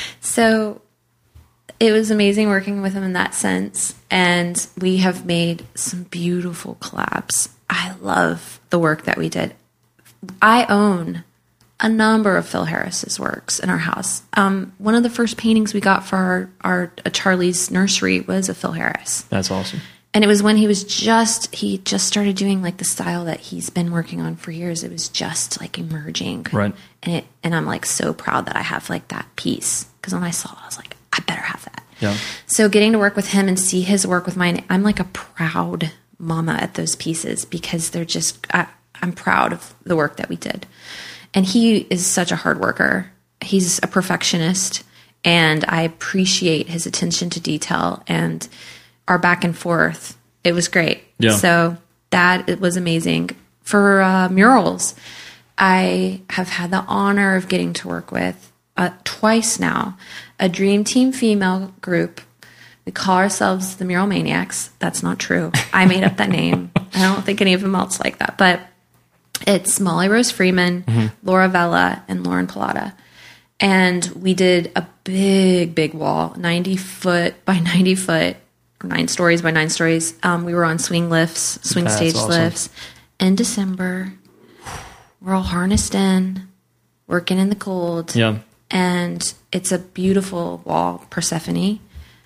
So it was amazing working with him in that sense, and we have made some beautiful collabs. I love the work that we did. I own a number of Phil Harris's works in our house. One of the first paintings we got for our Charlie's nursery was a Phil Harris. That's awesome. And it was when he just started doing like the style that he's been working on for years. It was just like emerging. Right. And I'm like so proud that I have like that piece, because when I saw it, I was like, I better have that. Yeah. So getting to work with him and see his work with mine, I'm like a proud mama at those pieces, because they're just, I'm proud of the work that we did. And he is such a hard worker. He's a perfectionist, and I appreciate his attention to detail and our back and forth. It was great. Yeah. So it was amazing. For murals, I have had the honor of getting to work with twice now, a Dream Team female group. We call ourselves the Mural Maniacs. That's not true. I made up that name. I don't think any of them else like that. But it's Molly Rose Freeman, Laura Vella, and Lauren Pilata. And we did a big, big wall, 90 foot by 90 foot, or 9 stories by 9 stories. We were on swing stage awesome. lifts. In December, we're all harnessed in, working in the cold. Yeah. And it's a beautiful wall, Persephone.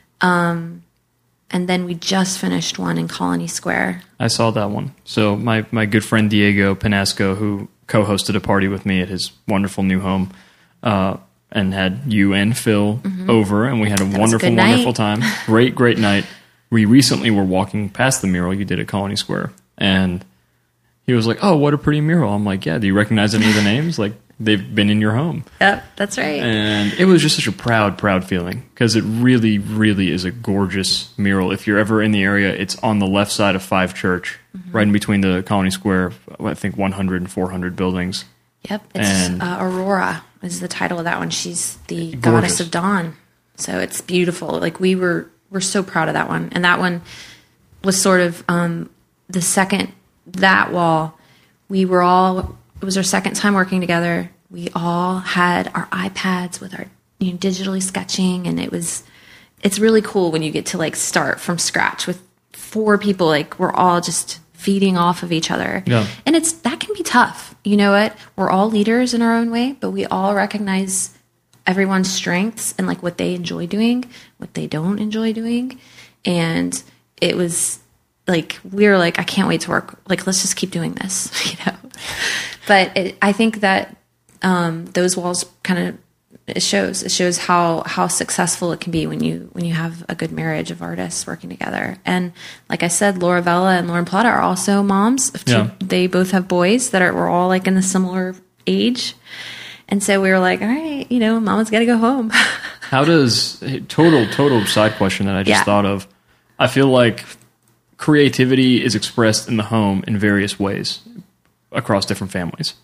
And then we just finished one in Colony Square. I saw that one. So my good friend Diego Penasco, who co-hosted a party with me at his wonderful new home, and had you and Phil over, and we had a wonderful time. Great night. We recently were walking past the mural you did at Colony Square, and he was like, "Oh, what a pretty mural." I'm like, "Yeah, do you recognize any of the names? Like, they've been in your home." Yep, that's right. And it was just such a proud feeling because it really, really is a gorgeous mural. If you're ever in the area, it's on the left side of Five Church, right in between the Colony Square, I think 100 and 400 buildings. Yep, it's And- Aurora is the title of that one. She's the Gorgeous. goddess of dawn. So it's beautiful. Like we're so proud of that one. And that one was sort of the second, that wall, it was our second time working together. We all had our iPads with our digitally sketching, and it's really cool when you get to like start from scratch with 4 people. Like we're all just feeding off of each other. Yeah. And that can be tough. You know what? We're all leaders in our own way, but we all recognize everyone's strengths and like what they enjoy doing, what they don't enjoy doing. And it was like, we were like, I can't wait to work. Like, let's just keep doing this, But I think that those walls kind of, it shows how successful it can be when you have a good marriage of artists working together. And like I said, Laura Vella and Lauren Plata are also moms. Yeah. They both have boys we're all like in the similar age. And so we were like, all right, mama's got to go home. How does total side question that I just thought of? I feel like creativity is expressed in the home in various ways across different families.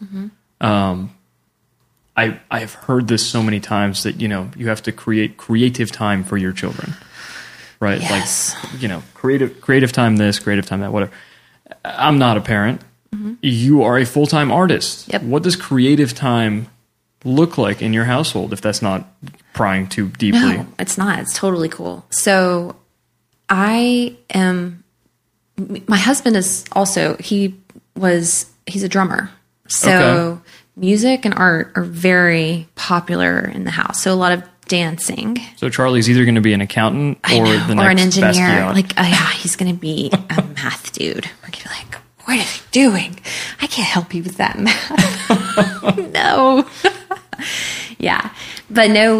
I've heard this so many times that you have to create creative time for your children, right? Yes. Like creative time this, creative time that, whatever. I'm not a parent. You are a full-time artist. Yep. What does creative time look like in your household if that's not prying too deeply? No, it's not. It's totally cool. So my husband is also, he's a drummer. So Okay. music and art are very popular in the house. So a lot of dancing. So Charlie's either going to be an accountant or the next or an engineer. Basquiat. Like, he's going to be a math dude. We're going to be like, what is he doing? I can't help you with that math. No. Yeah. But no,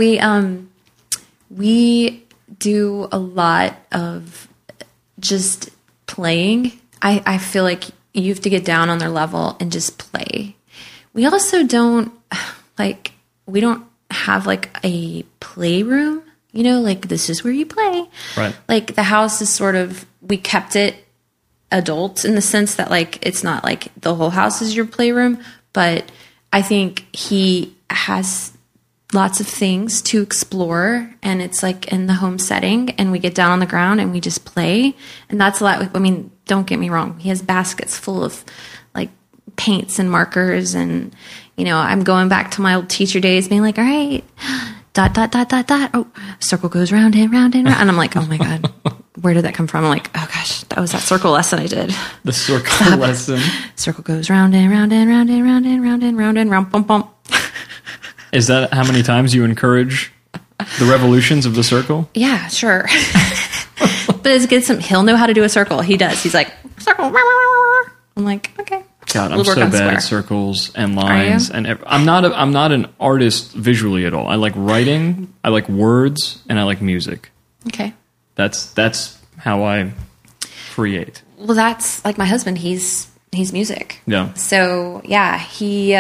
we do a lot of just playing. I feel like you have to get down on their level and just play. We also don't we don't have like a playroom, like this is where you play. Right. Like the house is sort of, we kept it adult in the sense that like, it's not like the whole house is your playroom, but I think he has lots of things to explore, and it's like in the home setting, and we get down on the ground and we just play. And that's a lot. I mean, don't get me wrong. He has baskets full of like paints and markers, and I'm going back to my old teacher days being like, all right, ... Oh, circle goes round and round and round. And I'm like, oh my God, where did that come from? I'm like, oh gosh, that was that circle lesson I did. The circle lesson. Circle goes round and round and round and round and round and round and round, bump, bump. Is that how many times you encourage the revolutions of the circle? Yeah, sure. But he'll know how to do a circle. He does. He's like, circle. I'm like, okay. God, I'm We'll work so on bad square. at circles and lines, you? and I'm not an artist visually at all. I like writing, I like words, and I like music. Okay. That's how I create. Well, that's like my husband. He's music. Yeah. So yeah, he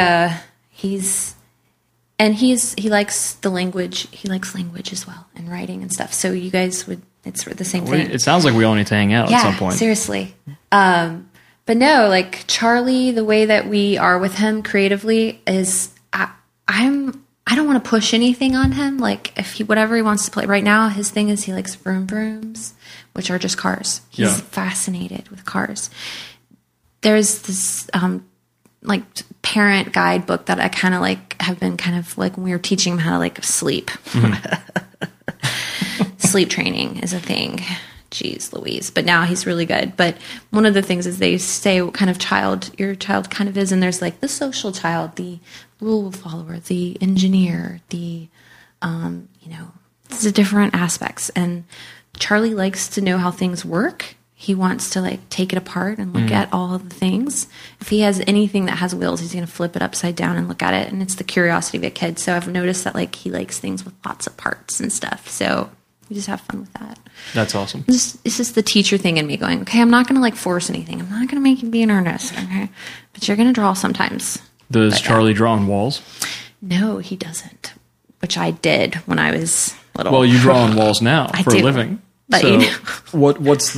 likes the language. He likes language as well, and writing and stuff. So you guys it's the same thing. It sounds like we all need to hang out at some point. Seriously. But no, like Charlie, the way that we are with him creatively is I don't want to push anything on him. Like whatever he wants to play right now, his thing is he likes vroom vrooms, which are just cars. He's fascinated with cars. There's this like parent guidebook that I kind of like have been kind of like when we were teaching him how to like sleep. Sleep training is a thing. Jeez Louise. But now he's really good. But one of the things is they say what kind of child your child kind of is. And there's like the social child, the rule follower, the engineer, the, it's the different aspects. And Charlie likes to know how things work. He wants to like take it apart and look at all of the things. If he has anything that has wheels, he's going to flip it upside down and look at it. And it's the curiosity of a kid. So I've noticed that like he likes things with lots of parts and stuff. So we just have fun with that. That's awesome. It's just the teacher thing in me going, okay, I'm not going to like force anything. I'm not going to make you be an artist. Okay. But you're going to draw sometimes. Does Charlie draw on walls? No, he doesn't, which I did when I was little. Well, you draw on walls now for do. a living. But So you know. what's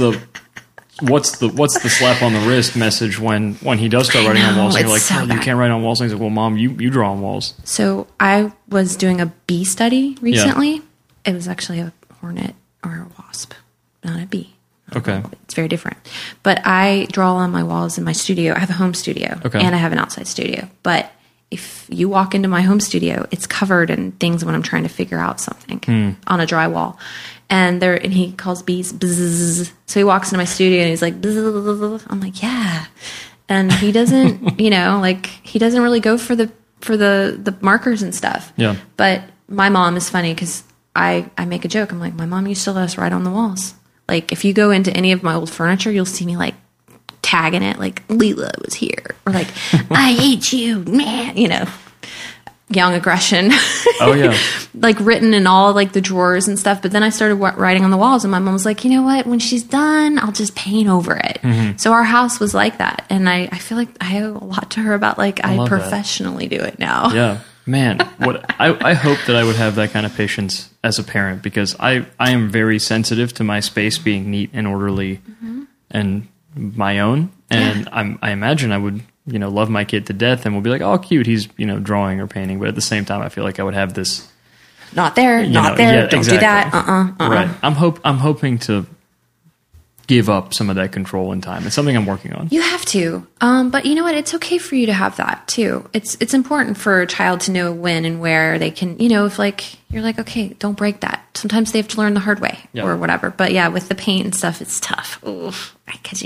the slap on the wrist message when he does start writing on know, walls? And you're like, it's so "Charlie, you bad. can't write on walls." And he's like, "Well, Mom, you draw on walls." So I was doing a bee study recently. It was actually a hornet or a wasp, not a bee. Okay. It's very different. But I draw on my walls in my studio. I have a home studio and I have an outside studio. But if you walk into my home studio, it's covered in things when I'm trying to figure out something on a drywall. And he calls bees bzzz. So he walks into my studio and he's like, bzzz. I'm like, yeah. And he doesn't, he doesn't really go for the markers and stuff. Yeah. But my mom is funny because I make a joke. I'm like, my mom used to let us write on the walls. Like, if you go into any of my old furniture, you'll see me, like, tagging it, like, Leela was here. Or, like, I hate you, man. Young aggression. Oh, yeah. Like, written in all, like, the drawers and stuff. But then I started writing on the walls, and my mom was like, you know what? When she's done, I'll just paint over it. Mm-hmm. So our house was like that. And I feel like I owe a lot to her about, like, I professionally do it now. Yeah. Man, I hope that I would have that kind of patience as a parent, because I am very sensitive to my space being neat and orderly and my own. And I imagine I would, love my kid to death and will be like, oh, cute, he's, drawing or painting. But at the same time, I feel like I would have this. Not there. Yeah, Don't exactly. do that. Right. I'm hoping to give up some of that control in time. It's something I'm working on. You have to. But you know what? It's okay for you to have that too. It's important for a child to know when and where they can, if like, you're like, okay, don't break that. Sometimes they have to learn the hard way or whatever. But yeah, with the paint and stuff, it's tough. Because,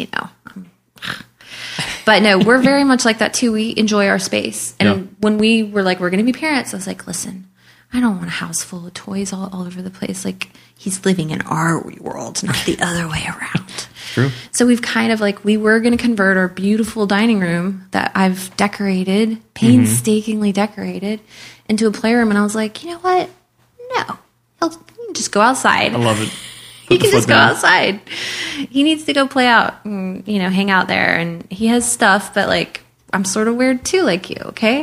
but no, we're very much like that too. We enjoy our space. And when we were like, we're going to be parents, I was like, listen, I don't want a house full of toys all over the place. Like, he's living in our world, not the other way around. True. So we've kind of like, we were going to convert our beautiful dining room that I've decorated, painstakingly decorated, into a playroom. And I was like, you know what? No. He'll just go outside. I love it. He can just go outside. He needs to go play out and, hang out there. And he has stuff, but like, I'm sort of weird too, like you, okay?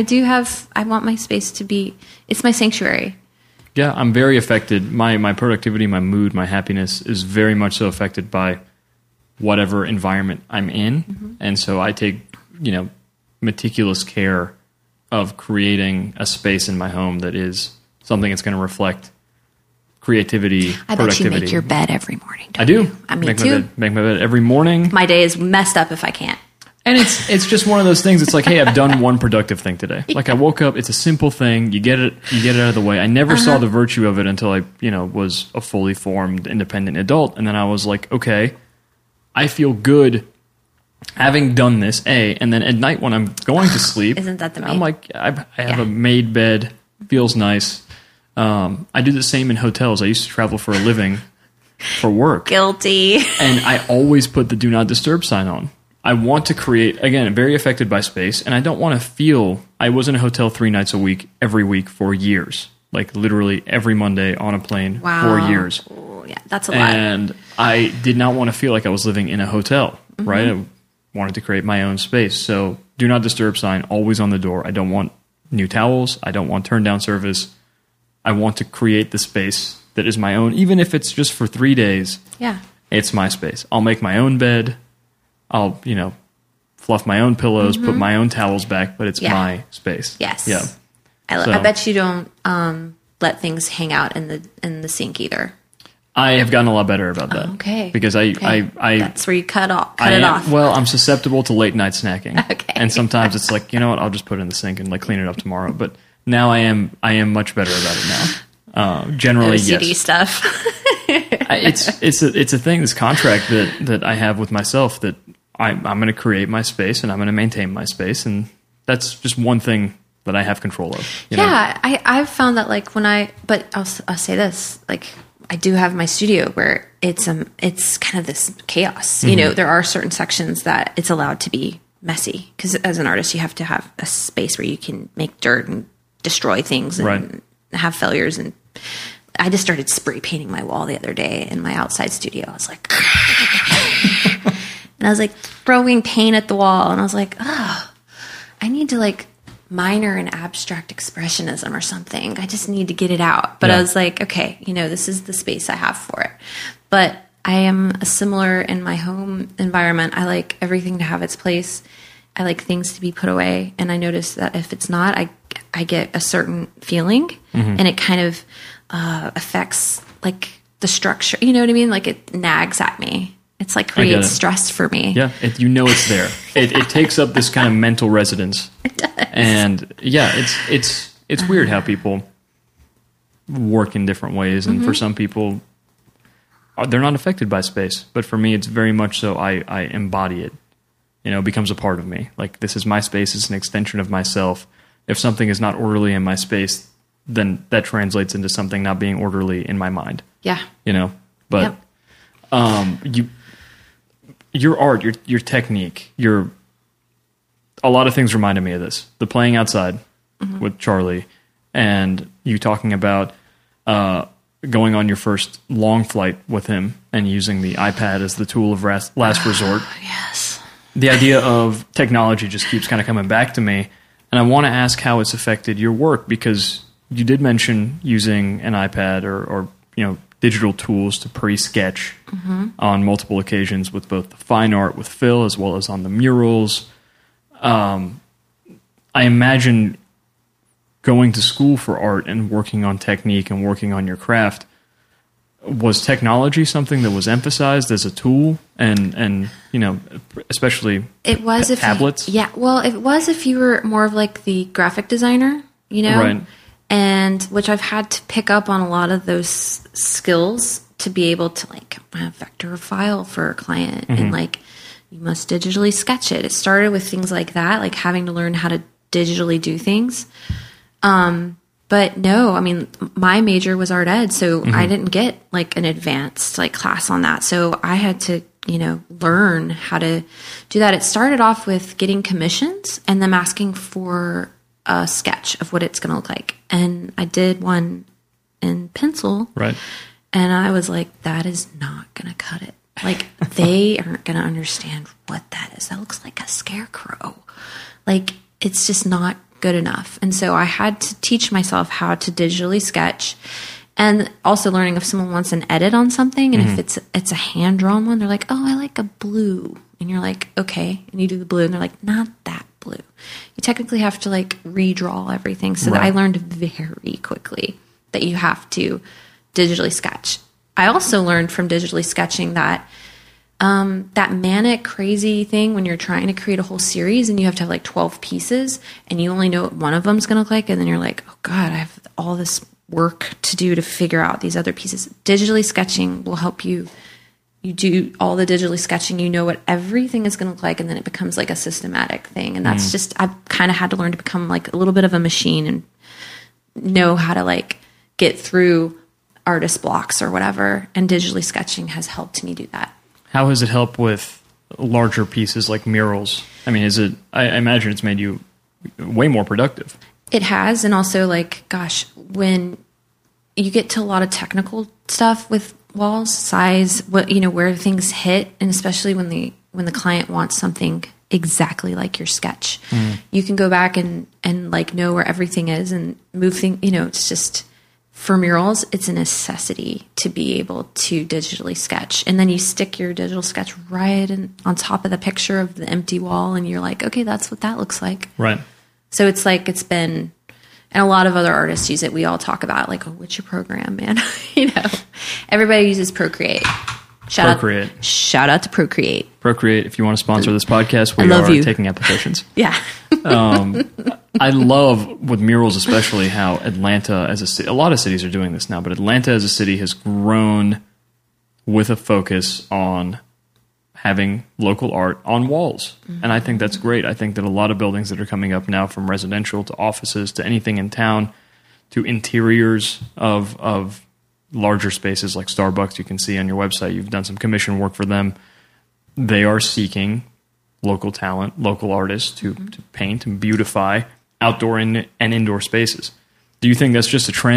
I want my space to be, it's my sanctuary. Yeah, I'm very affected. My productivity, my mood, my happiness is very much so affected by whatever environment I'm in. And so I take, meticulous care of creating a space in my home that is something that's going to reflect creativity, I bet productivity. you make your bed every morning, don't I do. you? I mean, Make my bed every morning. My day is messed up if I can't. And it's just one of those things. It's like, hey, I've done one productive thing today. Like, I woke up. It's a simple thing. You get it out of the way. I never saw the virtue of it until I, was a fully formed, independent adult. And then I was like, okay, I feel good having done this. And then at night when I'm going to sleep, Isn't that the I'm maid? like, I have a made bed. Feels nice. I do the same in hotels. I used to travel for a living for work. Guilty. And I always put the do not disturb sign on. I want to create, again, very affected by space, and I don't want to feel, I was in a hotel 3 nights a week, every week for years. Like literally every Monday on a plane for years. Ooh, yeah, that's a lot. And I did not want to feel like I was living in a hotel, right? I wanted to create my own space. So do not disturb sign always on the door. I don't want new towels. I don't want turn down service. I want to create the space that is my own, even if it's just for 3 days. Yeah. It's my space. I'll make my own bed. I'll, fluff my own pillows, put my own towels back, but it's my space. Yes. Yeah. I bet you don't let things hang out in the sink either. I have gotten a lot better about that. Okay. Because I that's where you cut it off. Well, I'm susceptible to late night snacking. Okay. And sometimes it's like, you know what, I'll just put it in the sink and like clean it up tomorrow. But now I am much better about it now. Generally, OCD yes. stuff. It's a thing, this contract that I have with myself that I'm going to create my space and I'm going to maintain my space, and that's just one thing that I have control of. You know? I've found that like but I'll say this, like I do have my studio where it's kind of this chaos. There are certain sections that it's allowed to be messy because as an artist you have to have a space where you can make dirt and destroy things and have failures and I just started spray painting my wall the other day in my outside studio. I was like, and I was like throwing paint at the wall. And I was like, oh, I need to like minor in abstract expressionism or something. I just need to get it out. But I was like, okay, this is the space I have for it. But I am similar in my home environment. I like everything to have its place. I like things to be put away. And I notice that if it's not, I get a certain feeling, and it kind of affects like the structure. You know what I mean? Like it nags at me. It's like creates stress for me. Yeah, it's there. It takes up this kind of mental residence. It does. And yeah, it's weird how people work in different ways, and for some people, they're not affected by space. But for me, it's very much so. I embody it. It becomes a part of me. Like, this is my space. It's an extension of myself. If something is not orderly in my space, then that translates into something not being orderly in my mind. Yeah. But your art, your technique, a lot of things reminded me of this. The playing outside with Charlie, and you talking about going on your first long flight with him and using the iPad as the tool of last resort. Yes. The idea of technology just keeps kind of coming back to me, and I want to ask how it's affected your work, because you did mention using an iPad or digital tools to pre-sketch on multiple occasions with both the fine art with Phil as well as on the murals. I imagine going to school for art and working on technique and working on your craft, was technology something that was emphasized as a tool, and especially it was tablets? It was if you were more of like the graphic designer, Right. And which I've had to pick up on a lot of those skills to be able to like vector a file for a client, and like you must digitally sketch it. It started with things like that, like having to learn how to digitally do things. But no, I mean, my major was art ed, so I didn't get like an advanced like class on that. So I had to, learn how to do that. It started off with getting commissions and them asking for a sketch of what it's going to look like. And I did one in pencil. Right. And I was like, that is not going to cut it. Like, they aren't going to understand what that is. That looks like a scarecrow. Like, it's just not good enough. And so I had to teach myself how to digitally sketch, and also learning if someone wants an edit on something, and if it's a hand-drawn one, they're like, oh, I like a blue. And you're like, okay. And you do the blue, and they're like, not that blue. You technically have to like redraw everything. So that I learned very quickly that you have to digitally sketch. I also learned from digitally sketching that that manic, crazy thing when you're trying to create a whole series and you have to have like 12 pieces and you only know what one of them's going to look like. And then you're like, oh God, I have all this work to do to figure out these other pieces. Digitally sketching will help you. You do all the digitally sketching, you know what everything is going to look like, and then it becomes like a systematic thing. And that's just, I've kind of had to learn to become like a little bit of a machine and know how to like get through artist blocks or whatever. And digitally sketching has helped me do that. How has it helped with larger pieces like murals? I mean, I imagine it's made you way more productive. It has. And also like, gosh, when you get to a lot of technical stuff with walls, size, where things hit, and especially when the client wants something exactly like your sketch, you can go back and like know where everything is and move things. It's just, for murals, it's a necessity to be able to digitally sketch, and then you stick your digital sketch right on top of the picture of the empty wall, and you're like, okay, that's what that looks like. Right. So it's like it's been. And a lot of other artists use it. We all talk about like, oh, what's your program, man? Everybody uses Procreate. Shout out to Procreate. Procreate, if you want to sponsor this podcast, we are taking applications. Yeah. I love with murals, especially how Atlanta as a city, a lot of cities are doing this now, but Atlanta as a city has grown with a focus on having local art on walls. And I think that's great. I think that a lot of buildings that are coming up now, from residential to offices to anything in town to interiors of larger spaces like Starbucks, you can see on your website, you've done some commission work for them. They are seeking local talent, local artists to paint and beautify outdoor and indoor spaces. Do you think that's just a trend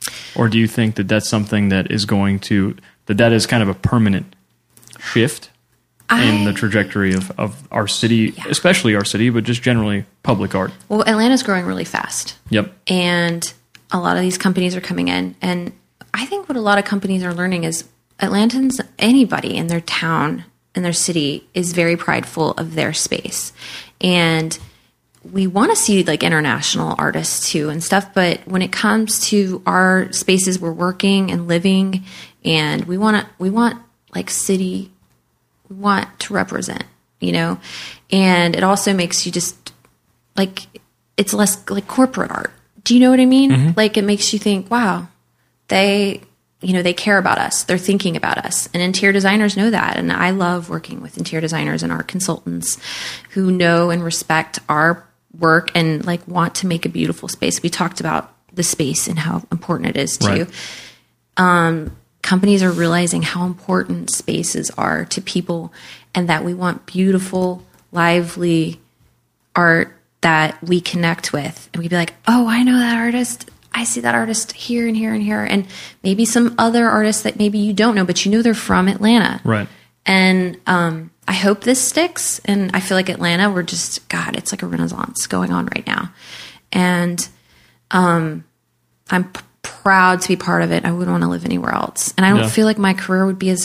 Or do you think that that's something that is going to, that is kind of a permanent shift in the trajectory of our city, especially our city, but just generally public art? Well, Atlanta's growing really fast. Yep. And a lot of these companies are coming in. And I think what a lot of companies are learning is Atlantans, anybody in their town, in their city, is very prideful of their space. And we want to see like international artists too and stuff. But when it comes to our spaces we're working and living, and we want like city, we want to represent, you know? And it also makes you just like, it's less like corporate art. Do you know what I mean? Mm-hmm. Like it makes you think, wow, they care about us. They're thinking about us. And interior designers know that. And I love working with interior designers and art consultants who know and respect our work and like want to make a beautiful space. We talked about the space and how important it is too. Right. Companies are realizing how important spaces are to people and that we want beautiful, lively art that we connect with. And we'd be like, oh, I know that artist. I see that artist here and here and here. And maybe some other artists that maybe you don't know, but you know they're from Atlanta. Right. And I hope this sticks. And I feel like Atlanta, we're just, God, it's like a renaissance going on right now. And I'm proud to be part of it. I wouldn't want to live anywhere else. And I don't feel like my career would be as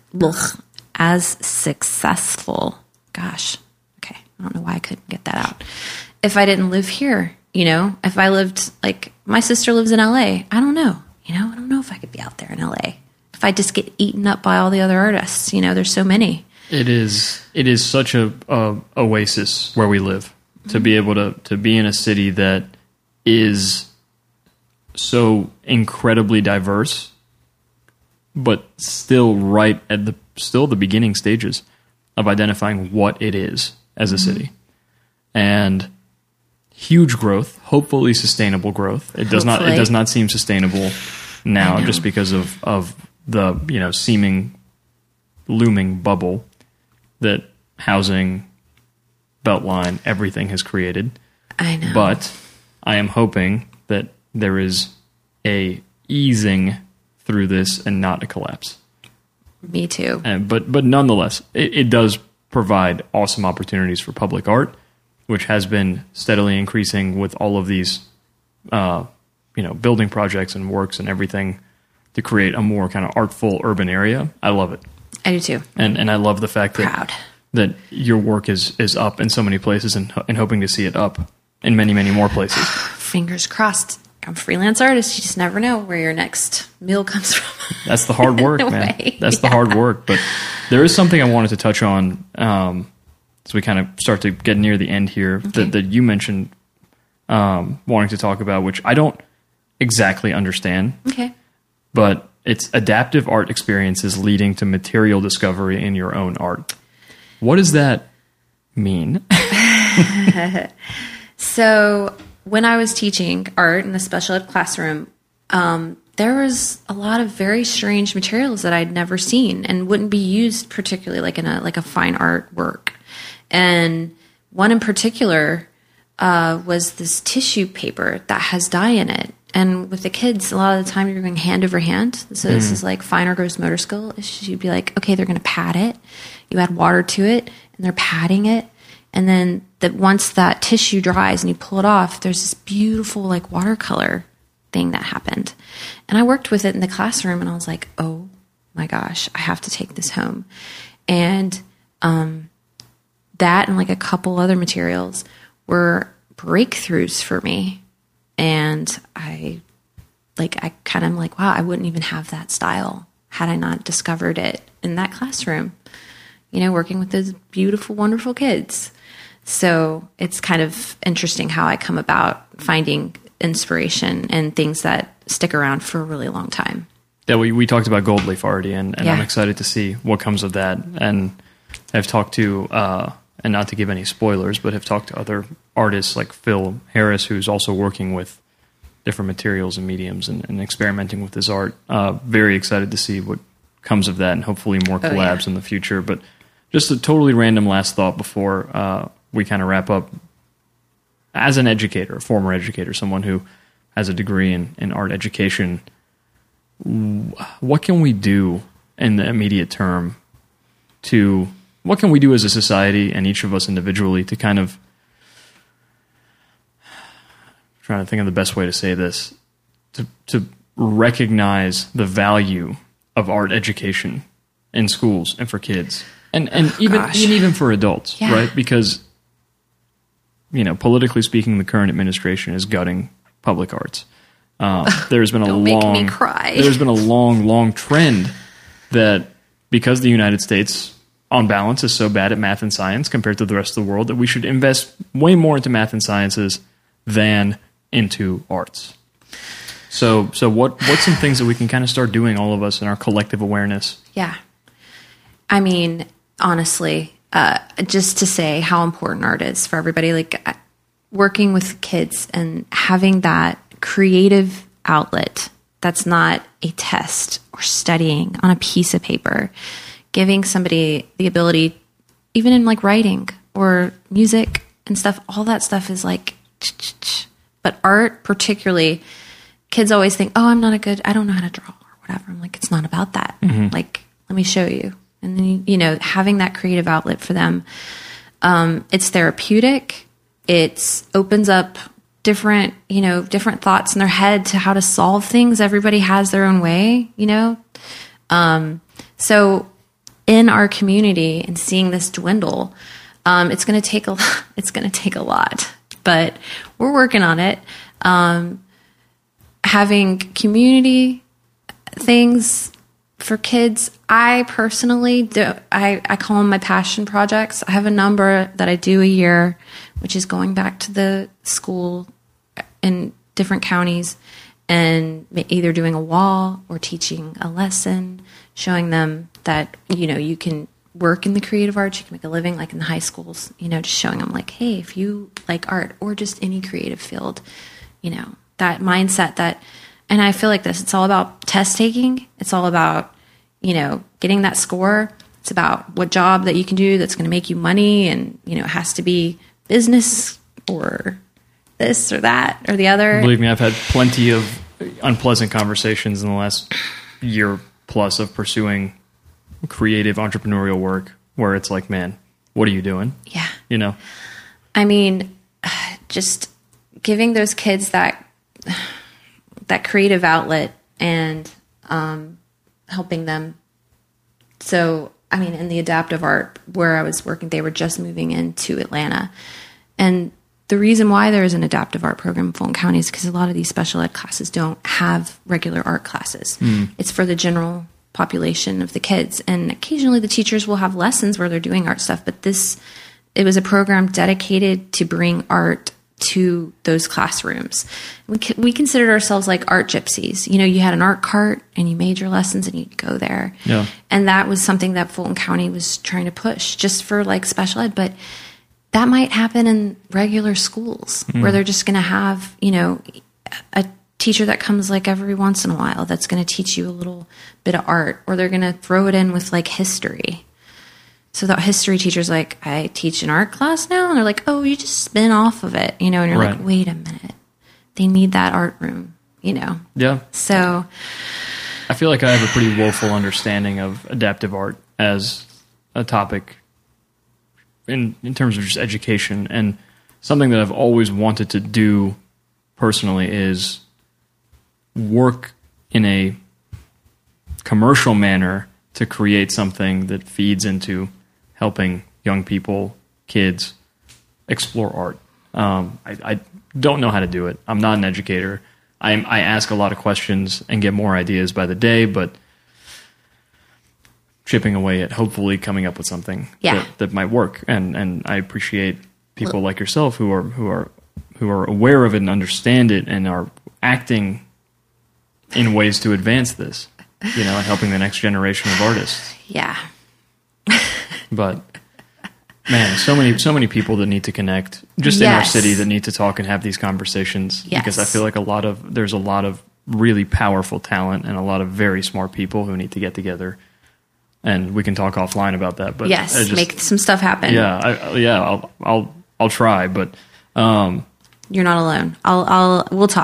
successful. Gosh. Okay. I don't know why I couldn't get that out. If I didn't live here, you know, if I lived, like my sister lives in LA, I don't know, you know, I don't know if I could be out there in LA. If I just get eaten up by all the other artists, you know, there's so many. It is such a oasis where we live, to be able to be in a city that is so incredibly diverse, but still right at the beginning stages of identifying what it is as a city. And huge growth, hopefully sustainable growth. It does not seem sustainable now just because of the, you know, looming bubble that housing, Beltline, everything has created. I know. But I am hoping that there is a easing through this and not a collapse. Me too. But nonetheless, it does provide awesome opportunities for public art, which has been steadily increasing with all of these, building projects and works and everything to create a more kind of artful urban area. I love it. I do too. And I love the fact that your work is up in so many places and hoping to see it up in many, many more places. Fingers crossed. I'm a freelance artist. You just never know where your next meal comes from. That's the hard work, man. That's the hard work. But there is something I wanted to touch on as we kind of start to get near the end here that you mentioned wanting to talk about, which I don't exactly understand. Okay. But it's adaptive art experiences leading to material discovery in your own art. What does that mean? So when I was teaching art in the special ed classroom, there was a lot of very strange materials that I'd never seen and wouldn't be used particularly like in a fine art work. And one in particular was this tissue paper that has dye in it. And with the kids, a lot of the time you're going hand over hand. So this is like fine or gross motor skill. You'd be like, okay, they're going to pat it. You add water to it, and they're patting it. And then once that tissue dries and you pull it off, there's this beautiful like watercolor thing that happened. And I worked with it in the classroom, and I was like, oh my gosh, I have to take this home. And that and like a couple other materials were breakthroughs for me. And I kind of am like, wow, I wouldn't even have that style had I not discovered it in that classroom, you know, working with those beautiful, wonderful kids. So it's kind of interesting how I come about finding inspiration and things that stick around for a really long time. Yeah, we talked about Gold Leaf already, and I'm excited to see what comes of that. And I've talked to, and not to give any spoilers, but have talked to other artists like Phil Harris, who's also working with different materials and mediums and experimenting with his art. Very excited to see what comes of that, and hopefully more collabs in the future. But just a totally random last thought before we kind of wrap up. As an educator, a former educator, someone who has a degree in art education. What can we do in the immediate term what can we do as a society and each of us individually to kind of, I'm trying to think of the best way to say this, to recognize the value of art education in schools and for kids and even for adults, Yeah. right? Because, politically speaking, the current administration is gutting public arts. There's been Don't make me cry. There's been a long trend that because the United States, on balance, is so bad at math and science compared to the rest of the world, that we should invest way more into math and sciences than into arts. So what's some things that we can kind of start doing, all of us, in our collective awareness? Yeah. I mean, honestly, just to say how important art is for everybody, like working with kids and having that creative outlet that's not a test or studying on a piece of paper, giving somebody the ability, even in like writing or music and stuff, all that stuff is like, but art particularly, kids always think, oh, I don't know how to draw or whatever. I'm like, it's not about that. Like, let me show you. And then, having that creative outlet for them, it's therapeutic. It opens up different thoughts in their head to how to solve things. Everybody has their own way, So in our community and seeing this dwindle, it's going to take a lot, but we're working on it. Having community things for kids, I personally do. I call them my passion projects. I have a number that I do a year, which is going back to the school in different counties and either doing a wall or teaching a lesson, showing them that, you can work in the creative arts, you can make a living, like in the high schools, just showing them like, hey, if you like art or just any creative field, that mindset and I feel like it's all about test taking. It's all about, getting that score. It's about what job that you can do that's going to make you money. And, it has to be business or this or that or the other. Believe me, I've had plenty of unpleasant conversations in the last year plus of pursuing creative entrepreneurial work where it's like, man, what are you doing? Yeah. I mean, just giving those kids that creative outlet and helping them. So, I mean, in the adaptive art where I was working, they were just moving into Atlanta. And the reason why there is an adaptive art program in Fulton County is because a lot of these special ed classes don't have regular art classes. It's for the general population of the kids. And occasionally the teachers will have lessons where they're doing art stuff, but it was a program dedicated to bring art to those classrooms. We considered ourselves like art gypsies. You had an art cart and you made your lessons and you'd go there. Yeah. And that was something that Fulton County was trying to push just for like special ed. But that might happen in regular schools where they're just going to have, a teacher that comes like every once in a while that's going to teach you a little bit of art, or they're going to throw it in with like history. So the history teacher's like, I teach an art class now. And they're like, oh, you just spin off of it, and you're Right. like, wait a minute. They need that art room, Yeah. So I feel like I have a pretty woeful understanding of adaptive art as a topic in terms of just education. And something that I've always wanted to do personally is work in a commercial manner to create something that feeds into helping young people, kids, explore art. I don't know how to do it. I'm not an educator. I ask a lot of questions and get more ideas by the day, but chipping away at hopefully coming up with something that might work. And I appreciate people like yourself who are aware of it and understand it and are acting in ways to advance this, and helping the next generation of artists. yeah. But man, so many people that need to connect just in our Yes. city that need to talk and have these conversations. Yes. Because I feel like there's a lot of really powerful talent and a lot of very smart people who need to get together. And we can talk offline about that. But Yes, make some stuff happen. I'll try. But You're not alone. We'll talk.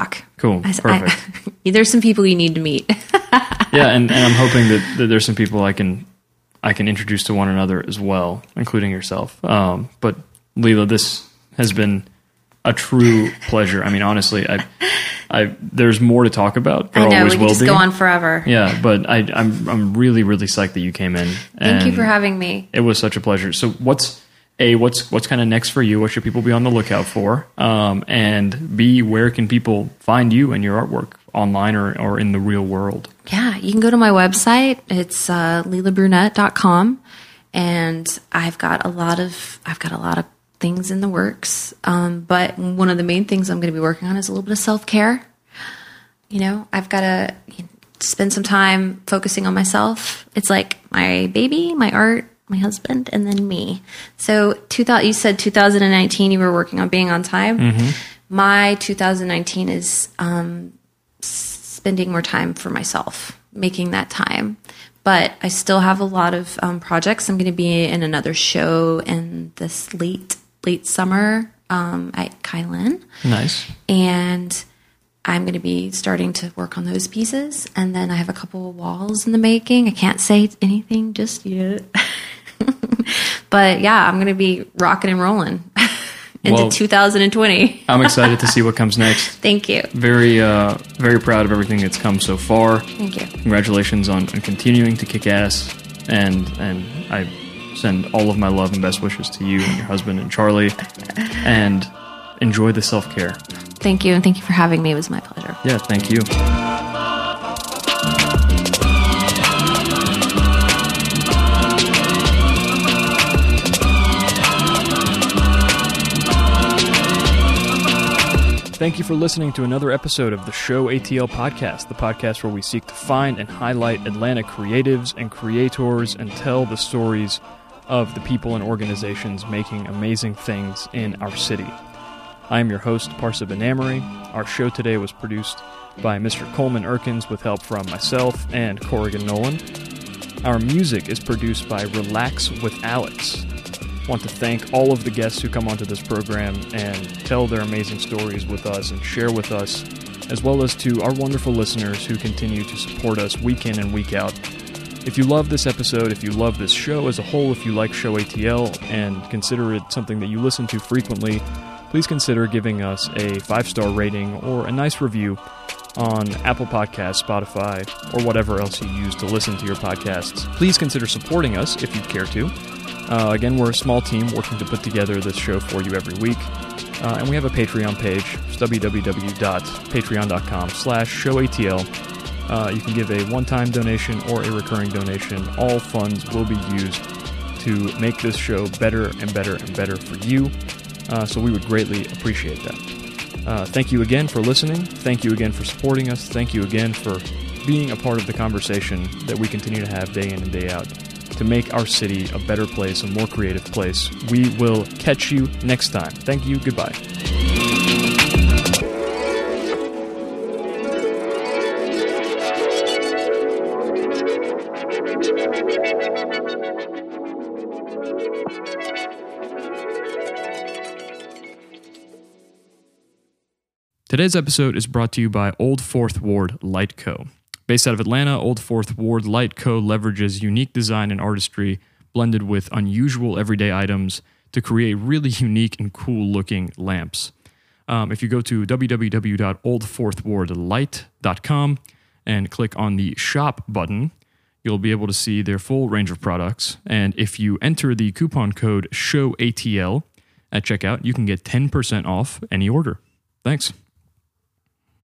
Cool. Perfect. There's some people you need to meet. Yeah, and I'm hoping that there's some people I can introduce to one another as well, including yourself. But Leela, this has been a true pleasure. I mean, honestly, there's more to talk about. There I know, always we will can just be. go on forever. Yeah, but I'm really, really psyched that you came in. Thank you for having me. It was such a pleasure. So what's kind of next for you? What should people be on the lookout for? And B, where can people find you and your artwork online or in the real world? Yeah, you can go to my website. It's leelabrunette.com, and I've got a lot of things in the works. But one of the main things I'm going to be working on is a little bit of self-care. You know, I've got to spend some time focusing on myself. It's like my baby, my art, my husband, and then me. So you said 2019 you were working on being on time. Mm-hmm. My 2019 is spending more time for myself, making that time. But I still have a lot of projects. I'm going to be in another show in this late summer at Kylin. Nice. And I'm going to be starting to work on those pieces. And then I have a couple of walls in the making. I can't say anything just yet. But yeah, I'm going to be rocking and rolling into 2020. I'm excited to see what comes next. Thank you. Very, very proud of everything that's come so far. Thank you. Congratulations on continuing to kick ass. And I send all of my love and best wishes to you and your husband and Charlie. And enjoy the self-care. Thank you. And thank you for having me. It was my pleasure. Yeah, thank you. Thank you for listening to another episode of the Show ATL podcast, the podcast where we seek to find and highlight Atlanta creatives and creators and tell the stories of the people and organizations making amazing things in our city. I am your host, Parsa Benamory. Our show today was produced by Mr. Coleman Erkins with help from myself and Corrigan Nolan. Our music is produced by Relax with Alex. I want to thank all of the guests who come onto this program and tell their amazing stories with us and share with us, as well as to our wonderful listeners who continue to support us week in and week out. If you love this episode, if you love this show as a whole, if you like Show ATL and consider it something that you listen to frequently, please consider giving us a 5-star rating or a nice review on Apple Podcasts, Spotify, or whatever else you use to listen to your podcasts. Please consider supporting us if you'd care to. Again, we're a small team working to put together this show for you every week. And we have a Patreon page. It's www.patreon.com/showatl. You can give a one-time donation or a recurring donation. All funds will be used to make this show better and better and better for you. So we would greatly appreciate that. Thank you again for listening. Thank you again for supporting us. Thank you again for being a part of the conversation that we continue to have day in and day out to make our city a better place, a more creative place. We will catch you next time. Thank you. Goodbye. Today's episode is brought to you by Old Fourth Ward Light Co. Based out of Atlanta, Old Fourth Ward Light Co. leverages unique design and artistry blended with unusual everyday items to create really unique and cool-looking lamps. If you go to www.oldfourthwardlight.com and click on the Shop button, you'll be able to see their full range of products. And if you enter the coupon code SHOWATL at checkout, you can get 10% off any order. Thanks.